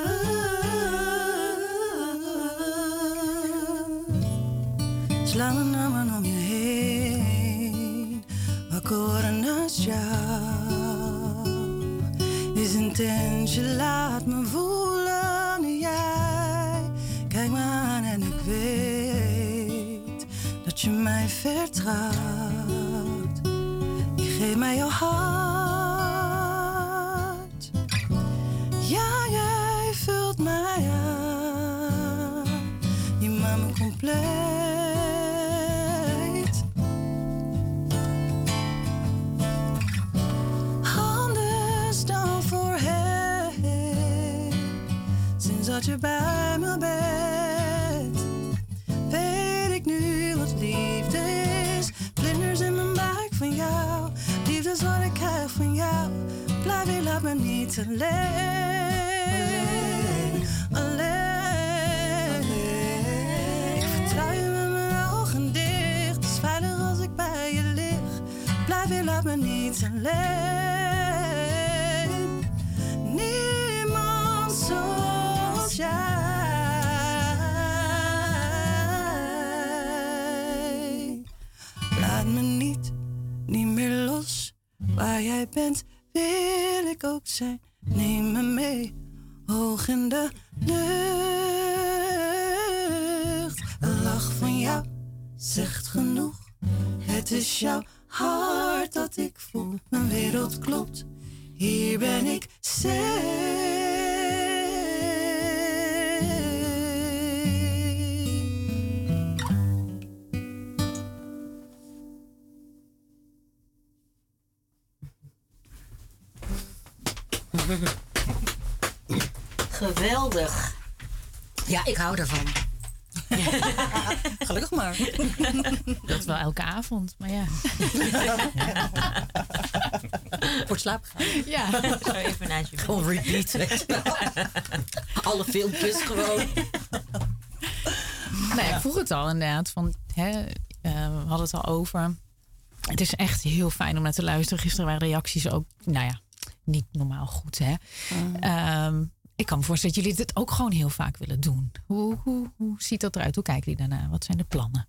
good? Sla mijn armen om je heen, wakker worden naast jou. Is intens, je laat me voelen nu jij kijkt me aan en ik weet dat je mij vertrouwt. Je geeft mij jouw hart. Ja, jij vult mij aan. Je maakt me compleet. Anders dan voorheen. Sinds dat je bij me bent, weet ik nu wat liefde is. Vlinders in mijn buik van jou. Liefde is wat ik krijg van jou. Blijf je, laat me niet alleen. Alleen. Ik vertrouw je met mijn ogen dicht. Het is veilig als ik bij je lig. Blijf je, laat me niet alleen. Niemand zoals jij. Laat me niet meer los. Waar jij bent, wil ik ook zijn. Neem me mee, hoog in de lucht. Een lach van jou zegt genoeg. Het is jouw hart dat ik voel. Mijn wereld klopt, hier ben ik safe. Geweldig. Ja, ik hou ervan. Gelukkig maar. Dat wel elke avond, maar ja. Voor het slapen gaan. Ja. Zo even naast je. Gewoon repeat. Weet je wel. Alle filmpjes gewoon. Nee, ik vroeg het al inderdaad. Van, we hadden het al over. Het is echt heel fijn om naar te luisteren. Gisteren waren reacties ook, nou ja, niet normaal goed. Hè? ik kan me voorstellen dat jullie dit ook gewoon heel vaak willen doen. Hoe ziet dat eruit? Hoe kijken jullie daarna? Wat zijn de plannen?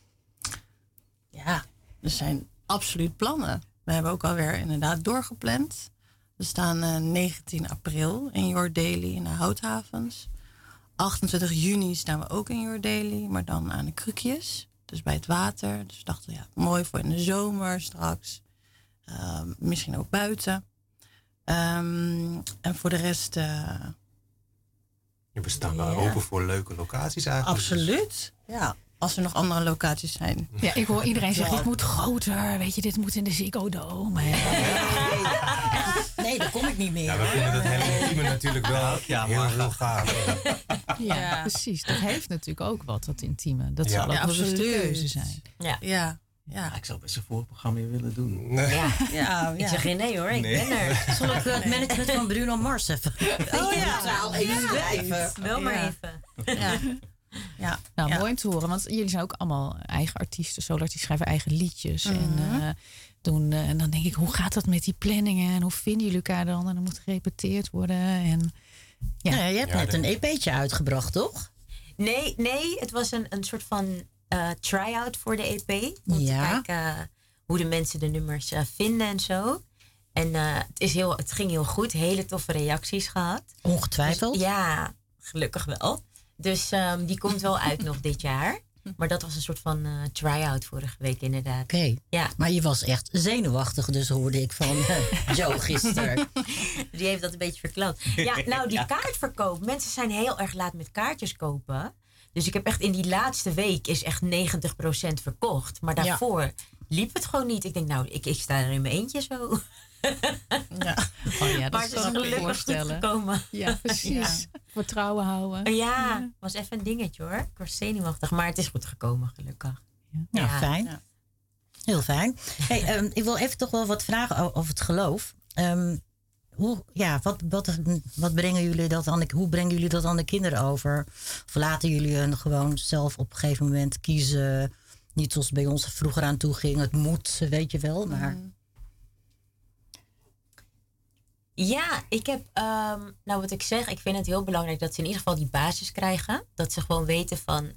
Ja, er zijn absoluut plannen. We hebben ook alweer inderdaad doorgepland. We staan 19 april in Your Daily in de Houthavens. 28 juni staan we ook in Your Daily, maar dan aan de Krukjes. Dus bij het water. Dus we dachten, ja, mooi voor in de zomer straks. Misschien ook buiten. En voor de rest... we staan wel open voor leuke locaties eigenlijk. Absoluut, ja. Als er nog andere locaties zijn. Ja, ik hoor iedereen zeggen, dit moet groter. Weet je, dit moet in de Ziggo Dome. Nee, daar kom ik niet meer. Ja, we vinden dat hele intieme natuurlijk wel heel gaaf. Ja, precies. Dat heeft natuurlijk ook wat intieme. Dat zal ook wel eens de keuze zijn. Ja, ik zou best een voorprogramma willen doen. Ja. Ik zeg geen nee hoor, ik ben er. Zal ik het management van Bruno Mars even? Even schrijven. Wel maar even. Ja. Nou, mooi om te horen, want jullie zijn ook allemaal eigen artiesten, solo-artiesten, schrijven eigen liedjes en doen. En dan denk ik, hoe gaat dat met die planningen en hoe vinden jullie elkaar dan? En dan moet gerepeteerd worden. En je hebt net een EP'tje uitgebracht, toch? Nee, het was een soort van try-out voor de EP. Om te kijken hoe de mensen de nummers vinden en zo. En het ging heel goed, hele toffe reacties gehad. Ongetwijfeld? Dus, ja, gelukkig wel. Dus die komt wel uit nog dit jaar. Maar dat was een soort van try-out vorige week inderdaad. Oké. Ja. Maar je was echt zenuwachtig, dus hoorde ik van Joe gisteren. Die heeft dat een beetje verklapt. Ja, nou die kaartverkoop. Mensen zijn heel erg laat met kaartjes kopen. Dus ik heb echt in die laatste week is echt 90% verkocht. Maar daarvoor liep het gewoon niet. Ik denk nou, ik sta er in mijn eentje zo. Dat maar het is gelukkig goed gekomen. Ja, precies. Vertrouwen houden. Ja, was even een dingetje hoor. Ik was zenuwachtig, maar het is goed gekomen gelukkig. Ja, fijn. Ja. Heel fijn. Hey, ik wil even toch wel wat vragen over het geloof. Wat brengen jullie dat hoe brengen jullie dat aan de kinderen over? Of laten jullie hen gewoon zelf op een gegeven moment kiezen? Niet zoals bij ons vroeger aan toe ging. Het moet, weet je wel, maar... Ja, ik heb, wat ik zeg, ik vind het heel belangrijk dat ze in ieder geval die basis krijgen. Dat ze gewoon weten van,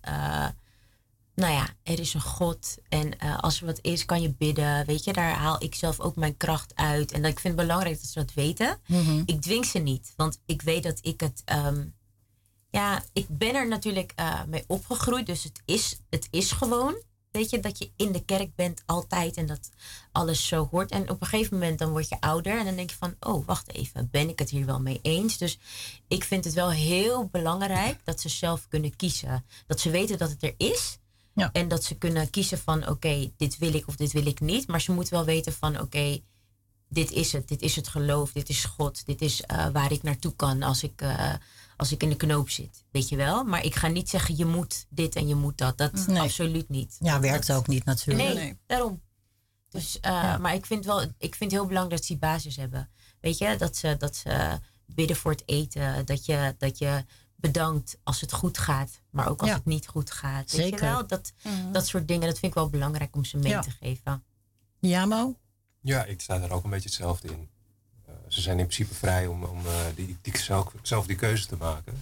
er is een God. En als er wat is, kan je bidden. Weet je, daar haal ik zelf ook mijn kracht uit. En ik vind het belangrijk dat ze dat weten. Mm-hmm. Ik dwing ze niet, want ik weet dat ik het... ik ben er natuurlijk mee opgegroeid. Dus het is gewoon... Weet je, dat je in de kerk bent altijd en dat alles zo hoort. En op een gegeven moment dan word je ouder en dan denk je van... oh, wacht even, ben ik het hier wel mee eens? Dus ik vind het wel heel belangrijk dat ze zelf kunnen kiezen. Dat ze weten dat het er is. Ja. En dat ze kunnen kiezen van oké, dit wil ik of dit wil ik niet. Maar ze moeten wel weten van oké, dit is het. Dit is het geloof, dit is God. Dit is waar ik naartoe kan als ik in de knoop zit, weet je wel. Maar ik ga niet zeggen, je moet dit en je moet dat. Dat absoluut niet. Ja, werkt ook niet natuurlijk. Nee, daarom. Dus, maar ik vind het heel belangrijk dat ze die basis hebben. Weet je, dat ze bidden voor het eten. Dat je bedankt als het goed gaat. Maar ook als het niet goed gaat. Weet Zeker. je wel, dat soort dingen. Dat vind ik wel belangrijk om ze mee te geven. Ja, Mo? Ja, ik sta daar ook een beetje hetzelfde in. Ze zijn in principe vrij om zelf die keuze te maken.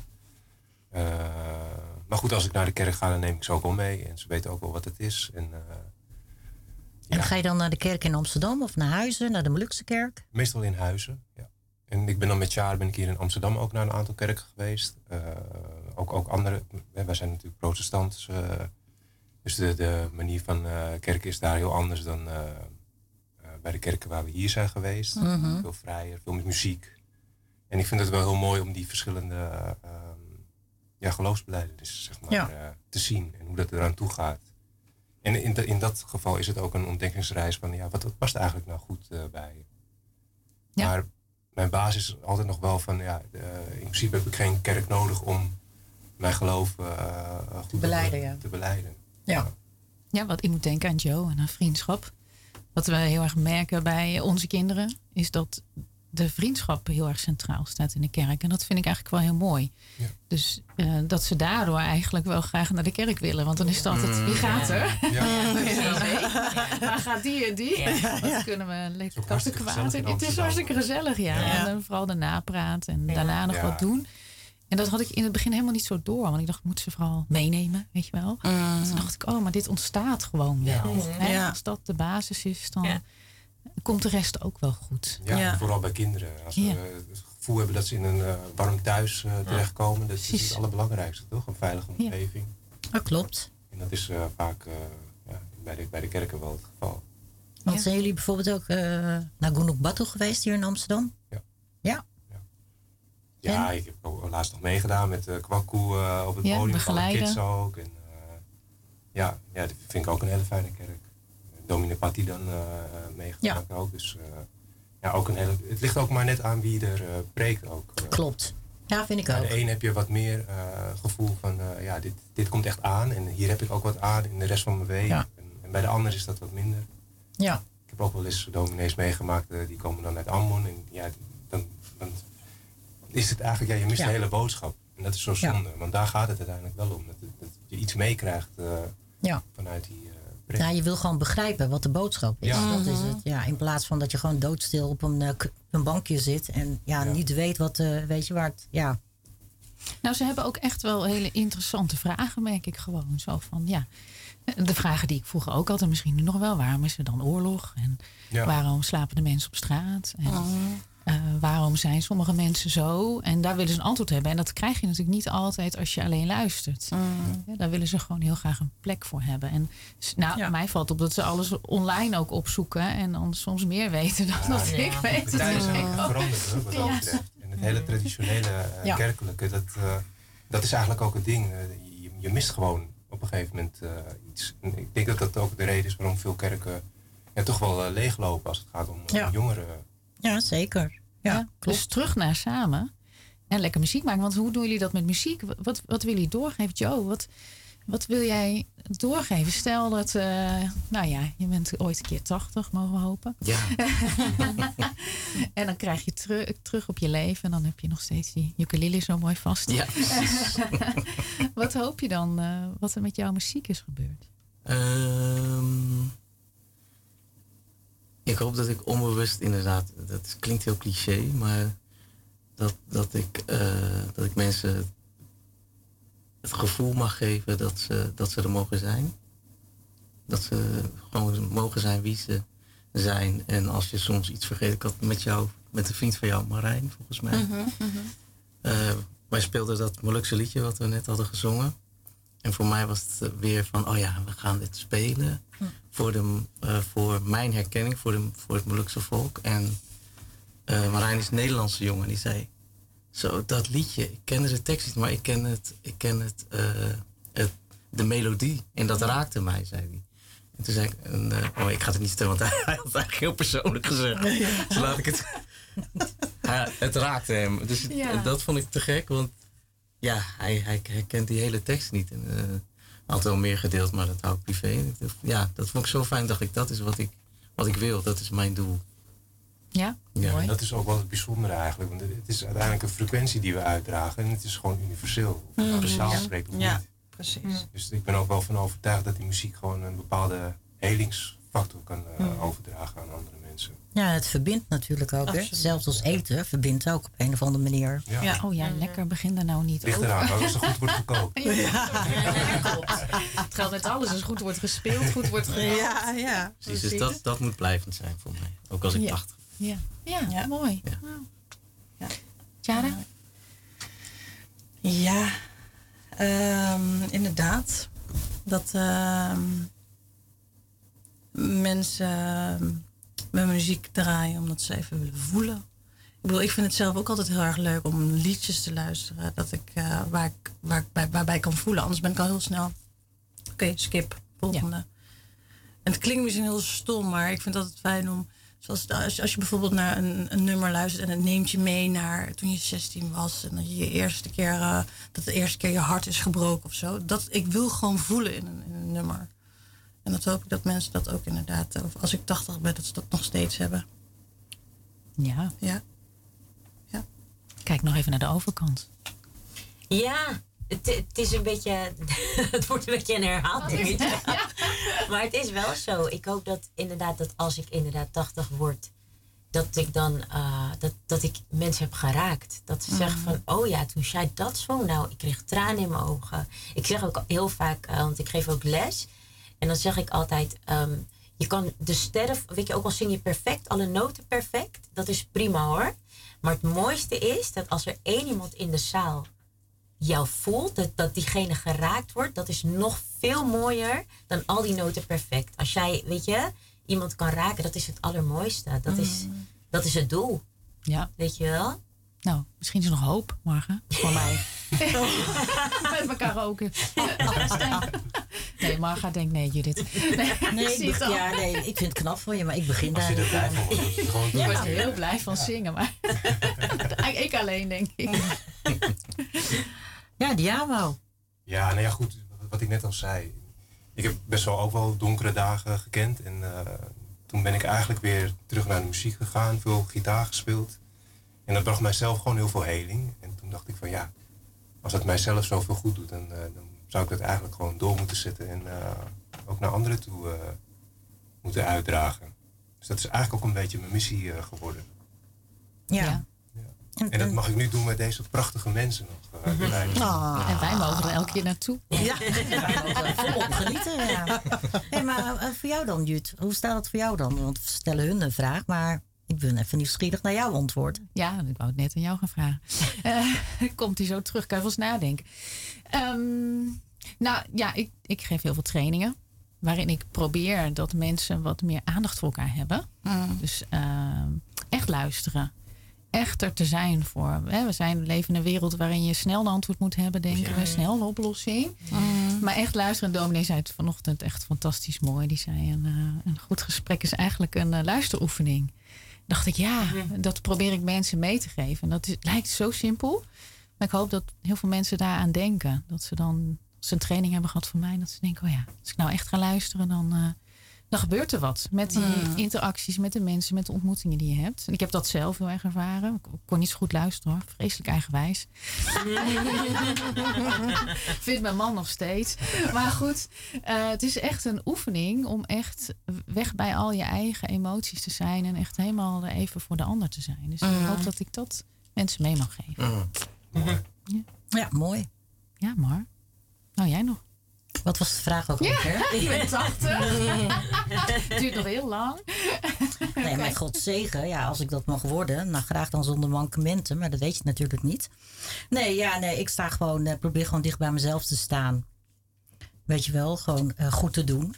Maar goed, als ik naar de kerk ga, dan neem ik ze ook wel mee. En ze weten ook wel wat het is. En ga je dan naar de kerk in Amsterdam of naar Huizen, naar de Molukse kerk? Meestal in Huizen, ja. En ik ben dan met jaar hier in Amsterdam ook naar een aantal kerken geweest. Ook andere, wij zijn natuurlijk protestants. Dus de manier van kerken is daar heel anders dan... bij de kerken waar we hier zijn geweest. Mm-hmm. Veel vrijer, veel met muziek. En ik vind het wel heel mooi om die verschillende geloofsbelijdenissen zeg maar, te zien. En hoe dat eraan toe gaat. En in dat geval is het ook een ontdekkingsreis van... wat past eigenlijk nou goed bij je? Ja. Maar mijn basis is altijd nog wel van... in principe heb ik geen kerk nodig om mijn geloof goed te beleiden. Ja, wat ik moet denken aan Joe en aan vriendschap... Wat we heel erg merken bij onze kinderen... is dat de vriendschap heel erg centraal staat in de kerk. En dat vind ik eigenlijk wel heel mooi. Ja. Dus dat ze daardoor eigenlijk wel graag naar de kerk willen. Want dan is het altijd, wie gaat er? Waar gaat die en die? Wat kunnen we lekker kasten kwaad? Het is hartstikke gezellig, En dan vooral de napraat en daarna nog wat doen. En dat had ik in het begin helemaal niet zo door. Want ik dacht, ik moet ze vooral meenemen, weet je wel. Toen dacht ik, maar dit ontstaat gewoon wel. Als dat de basis is, dan komt de rest ook wel goed. Ja, vooral bij kinderen. Als we het gevoel hebben dat ze in een warm thuis terechtkomen. Dat is het allerbelangrijkste, toch? Een veilige omgeving. Dat klopt. En dat is vaak bij de kerken wel het geval. Want zijn jullie bijvoorbeeld ook naar Gunung Batu geweest hier in Amsterdam? Ja, ik heb ook laatst nog meegedaan met Kwaku op het podium van de kids ook. En, dat vind ik ook een hele fijne kerk. Domine Patti dan meegemaakt ook. Dus ook een hele. Het ligt ook maar net aan wie er preekt ook. Klopt. Ja, vind ik ook. Bij de een heb je wat meer gevoel van dit komt echt aan. En hier heb ik ook wat aan in de rest van mijn week. Ja. En bij de ander is dat wat minder. Ja. Ik heb ook wel eens dominees meegemaakt. Die komen dan uit Ammon. En dan is het eigenlijk, je mist de hele boodschap. En dat is zo zonde, want daar gaat het uiteindelijk wel om. Dat je iets meekrijgt vanuit die preek. Ja, je wil gewoon begrijpen wat de boodschap is. Ja. Dat is het. Ja, in plaats van dat je gewoon doodstil op een bankje zit en niet weet wat, weet je waar het, Nou, ze hebben ook echt wel hele interessante vragen, merk ik gewoon. Zo van, de vragen die ik vroeger ook altijd, misschien nu nog wel. Waarom is er dan oorlog? En waarom slapen de mensen op straat? En waarom zijn sommige mensen zo? En daar willen ze een antwoord hebben. En dat krijg je natuurlijk niet altijd als je alleen luistert. Daar willen ze gewoon heel graag een plek voor hebben. En mij valt op dat ze alles online ook opzoeken. En dan soms meer weten dan dat ik weet. De tijden zijn ook veranderd, wat dat betreft. En het hele traditionele kerkelijke, dat is eigenlijk ook het ding. Je mist gewoon op een gegeven moment iets. En ik denk dat dat ook de reden is waarom veel kerken toch wel leeglopen als het gaat om jongeren. Ja, zeker. Ja, dus terug naar samen en lekker muziek maken. Want hoe doen jullie dat met muziek? Wat willen jullie doorgeven? Joe, wat wil jij doorgeven? Stel dat, je bent ooit een keer 80, mogen we hopen. Ja. En dan krijg je terug op je leven. En dan heb je nog steeds die ukulele zo mooi vast. Ja, precies. Wat hoop je dan, wat er met jouw muziek is gebeurd? Ik hoop dat ik onbewust inderdaad, dat klinkt heel cliché, maar dat ik mensen het gevoel mag geven dat ze er mogen zijn. Dat ze gewoon mogen zijn wie ze zijn. En als je soms iets vergeet, ik had met een vriend van jou, Marijn, volgens mij. Wij speelden dat Molukse liedje wat we net hadden gezongen. En voor mij was het weer van, we gaan dit spelen. Voor mijn herkenning, voor het Molukse volk. En Marijn is een Nederlandse jongen. Die zei, zo dat liedje, ik kende de tekst niet, maar ik ken de melodie. En dat raakte mij, zei hij. En toen zei ik, ik ga het niet stellen, want hij had het eigenlijk heel persoonlijk gezegd. Dus laat ik het... het raakte hem. Dus dat vond ik te gek, want hij kent die hele tekst niet. En, had wel meer gedeeld, maar dat hou ik privé. Dat vond ik zo fijn. Dacht ik, dat is wat ik wil. Dat is mijn doel. Ja, mooi. En dat is ook wel het bijzondere eigenlijk. Want het is uiteindelijk een frequentie die we uitdragen. En het is gewoon universeel. Of de taal spreekt of niet. Precies. Dus ik ben ook wel van overtuigd dat die muziek gewoon een bepaalde helingsfactor kan overdragen aan andere mensen. Ja, het verbindt natuurlijk ook. Hè? Zelfs als eten verbindt ook op een of andere manier. Lekker. Begin er nou niet ligt over. eraan, als het goed wordt gekookt. Klopt. Het geldt met alles. Als het goed wordt gespeeld, goed wordt gedaan. Ja. Precies, dus dat moet blijvend zijn voor mij. Ook als ik 80 ben. Ja, mooi. Ja. Tjara? Ja, inderdaad. Dat mensen mijn muziek draaien omdat ze even willen voelen. Ik bedoel, ik vind het zelf ook altijd heel erg leuk om liedjes te luisteren dat ik, waarbij ik kan voelen. Anders ben ik al heel snel, oké, skip, volgende. Ja. En het klinkt misschien heel stom, maar ik vind het altijd fijn om, zoals als je bijvoorbeeld naar een nummer luistert en het neemt je mee naar toen je 16 was en dat je dat de eerste keer je hart is gebroken of zo. Ik wil gewoon voelen in een nummer. En dat hoop ik dat mensen dat ook inderdaad, als ik 80 ben, dat ze dat nog steeds hebben. Ja. Kijk nog even naar de overkant. Ja, het is een beetje... het wordt een beetje een herhaling. Maar het is wel zo. Ik hoop dat inderdaad, dat als ik inderdaad 80 word... dat ik dan dat ik mensen heb geraakt. Dat ze zeggen van, oh ja, toen zei dat zo. Nou, ik kreeg tranen in mijn ogen. Ik zeg ook heel vaak, want ik geef ook les. En dan zeg ik altijd, je kan de sterren... Weet je, ook al zing je perfect, alle noten perfect. Dat is prima hoor. Maar het mooiste is dat als er één iemand in de zaal jou voelt, dat diegene geraakt wordt, dat is nog veel mooier dan al die noten perfect. Als jij, weet je, iemand kan raken, dat is het allermooiste. Dat is het doel. Ja. Weet je wel? Nou, misschien is er nog hoop morgen. Voor mij. Met elkaar roken. Nee, Marga denkt nee, Judith. Nee, ik vind het knap van je, maar ik begin daar. Als je er blij van wordt. Ik word er heel blij van zingen, maar ik alleen, denk ik. Ja, die aanbouw. Ja, nou ja, goed. Wat ik net al zei. Ik heb best wel ook wel donkere dagen gekend. En toen ben ik eigenlijk weer terug naar de muziek gegaan. Veel gitaar gespeeld. En dat bracht mijzelf gewoon heel veel heling. En toen dacht ik van ja, als het mijzelf zoveel goed doet, dan zou ik dat eigenlijk gewoon door moeten zetten. En ook naar anderen toe moeten uitdragen. Dus dat is eigenlijk ook een beetje mijn missie geworden. Ja. En dat mag ik nu doen met deze prachtige mensen nog. En wij mogen er elke keer naartoe. Ja, wij mogen er volop genieten. Ja. Hey, maar voor jou dan, Jut? Hoe staat het voor jou dan? Want we stellen hun een vraag, maar ik ben even nieuwsgierig naar jouw antwoord. Ja, ik wou het net aan jou gaan vragen. Komt hij zo terug? Kan je wel eens nadenken. Nou ja, ik geef heel veel trainingen. Waarin ik probeer dat mensen wat meer aandacht voor elkaar hebben. Dus echt luisteren. Echter te zijn voor. We leven in een wereld waarin je snel een antwoord moet hebben, denken we. Snel een oplossing. Maar echt luisteren. En dominee zei het vanochtend echt fantastisch mooi. Die zei een goed gesprek is eigenlijk een luisteroefening. Dacht ik, dat probeer ik mensen mee te geven. En het lijkt zo simpel. Maar ik hoop dat heel veel mensen daaraan denken. Dat ze dan, als ze een training hebben gehad van mij, dat ze denken, oh ja, als ik nou echt ga luisteren, dan gebeurt er wat. Met die interacties met de mensen, met de ontmoetingen die je hebt. En ik heb dat zelf heel erg ervaren. Ik kon niet zo goed luisteren hoor. Vreselijk eigenwijs. Vindt mijn man nog steeds. Maar goed, het is echt een oefening om echt weg bij al je eigen emoties te zijn. En echt helemaal even voor de ander te zijn. Dus ik hoop dat ik dat mensen mee mag geven. Ja, mooi. Ja, maar. Nou, jij nog. Wat was de vraag ook alweer? Ik ben 80. Het duurt nog heel lang. Nee, met Gods zegen, ja, als ik dat mag worden, nou graag dan zonder mankementen, maar dat weet je natuurlijk niet. Nee, ik sta gewoon, probeer gewoon dicht bij mezelf te staan. Weet je wel, gewoon goed te doen.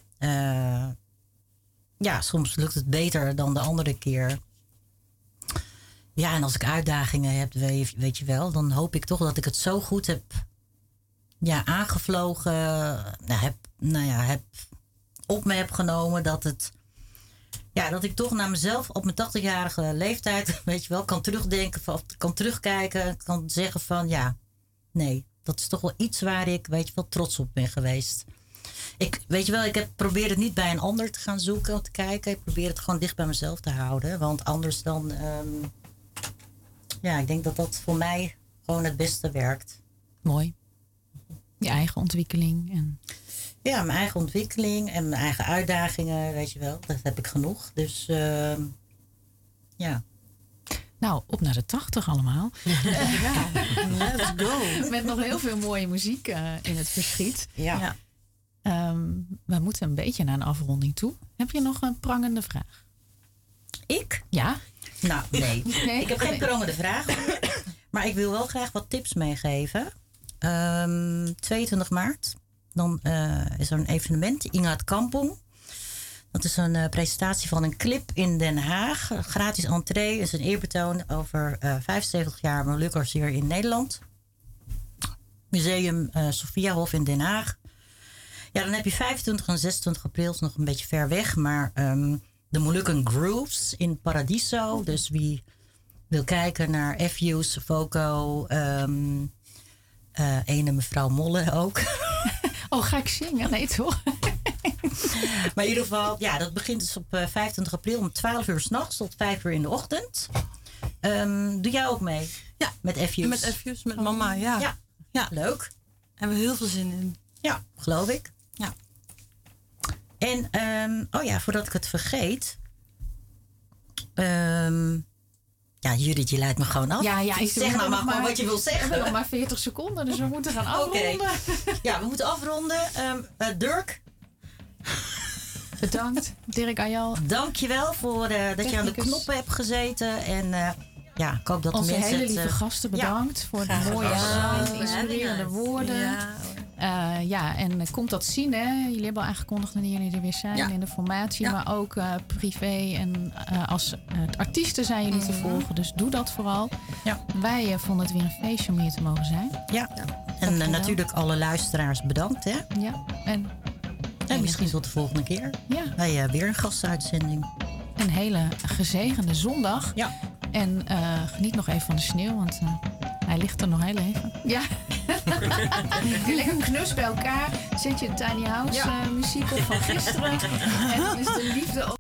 Ja, soms lukt het beter dan de andere keer. Ja, en als ik uitdagingen heb, weet je wel, dan hoop ik toch dat ik het zo goed heb aangevlogen, heb op me heb genomen dat ik toch naar mezelf op mijn 80-jarige leeftijd, weet je wel, kan terugdenken of kan terugkijken, kan zeggen van dat is toch wel iets waar ik, weet je wel, trots op ben geweest. Ik probeer het niet bij een ander te gaan zoeken of te kijken. Ik probeer het gewoon dicht bij mezelf te houden, want anders dan, ik denk dat dat voor mij gewoon het beste werkt. Mooi. Je eigen ontwikkeling. Ja, mijn eigen ontwikkeling en mijn eigen uitdagingen, weet je wel. Dat heb ik genoeg. Dus ja. Nou, op naar de 80 allemaal. Let's go. Met nog heel veel mooie muziek in het verschiet. Ja. We moeten een beetje naar een afronding toe. Heb je nog een prangende vraag? Ik? Ja. Nou, nee. Ik heb geen prangende vraag. Maar ik wil wel graag wat tips meegeven. 22 maart. Dan is er een evenement. Ingaat Kampong. Dat is een presentatie van een clip in Den Haag. Gratis entree. Is een eerbetoon over 75 jaar Molukkers hier in Nederland. Museum Sophiahof in Den Haag. Ja, dan heb je 25 en 26 april. Is nog een beetje ver weg. Maar de Molukken Grooves in Paradiso. Dus wie wil kijken naar F.U.'s, Voco... ene mevrouw Molle ook. Oh, ga ik zingen? Nee, toch? Maar in ieder geval, dat begint dus op 25 april om 12 uur 's nachts tot 5 uur in de ochtend. Doe jij ook mee? Ja. Met F's? Met F's, met mama, ja. Ja, leuk. Hebben we heel veel zin in. Ja, geloof ik. Ja. En, voordat ik het vergeet. Ja, Judith, je leidt me gewoon af. Zeg nou maar gewoon wat je wil zeggen. We hebben nog maar 40 seconden, dus we moeten gaan afronden. Okay. Ja, we moeten afronden. Dirk. Bedankt, Dirk Ayal. Dankjewel voor dat je aan de knoppen hebt gezeten. En ik hoop dat onze de mensen hele lieve gasten bedankt voor de mooie zang, inspirerende woorden. En komt dat zien, hè? Jullie hebben al aangekondigd wanneer jullie er weer zijn in de formatie, maar ook privé en als artiesten zijn jullie te volgen, dus doe dat vooral. Ja. Wij vonden het weer een feestje om hier te mogen zijn. Ja. En natuurlijk alle luisteraars bedankt, hè? Ja. En misschien tot de volgende keer. Ja. Bij weer een gastuitzending. Een hele gezegende zondag. Ja. En geniet nog even van de sneeuw, want hij ligt er nog heel even. Ja. Lekker knus bij elkaar. Zet je een tiny house muziek op van gisteren. En dan is de liefde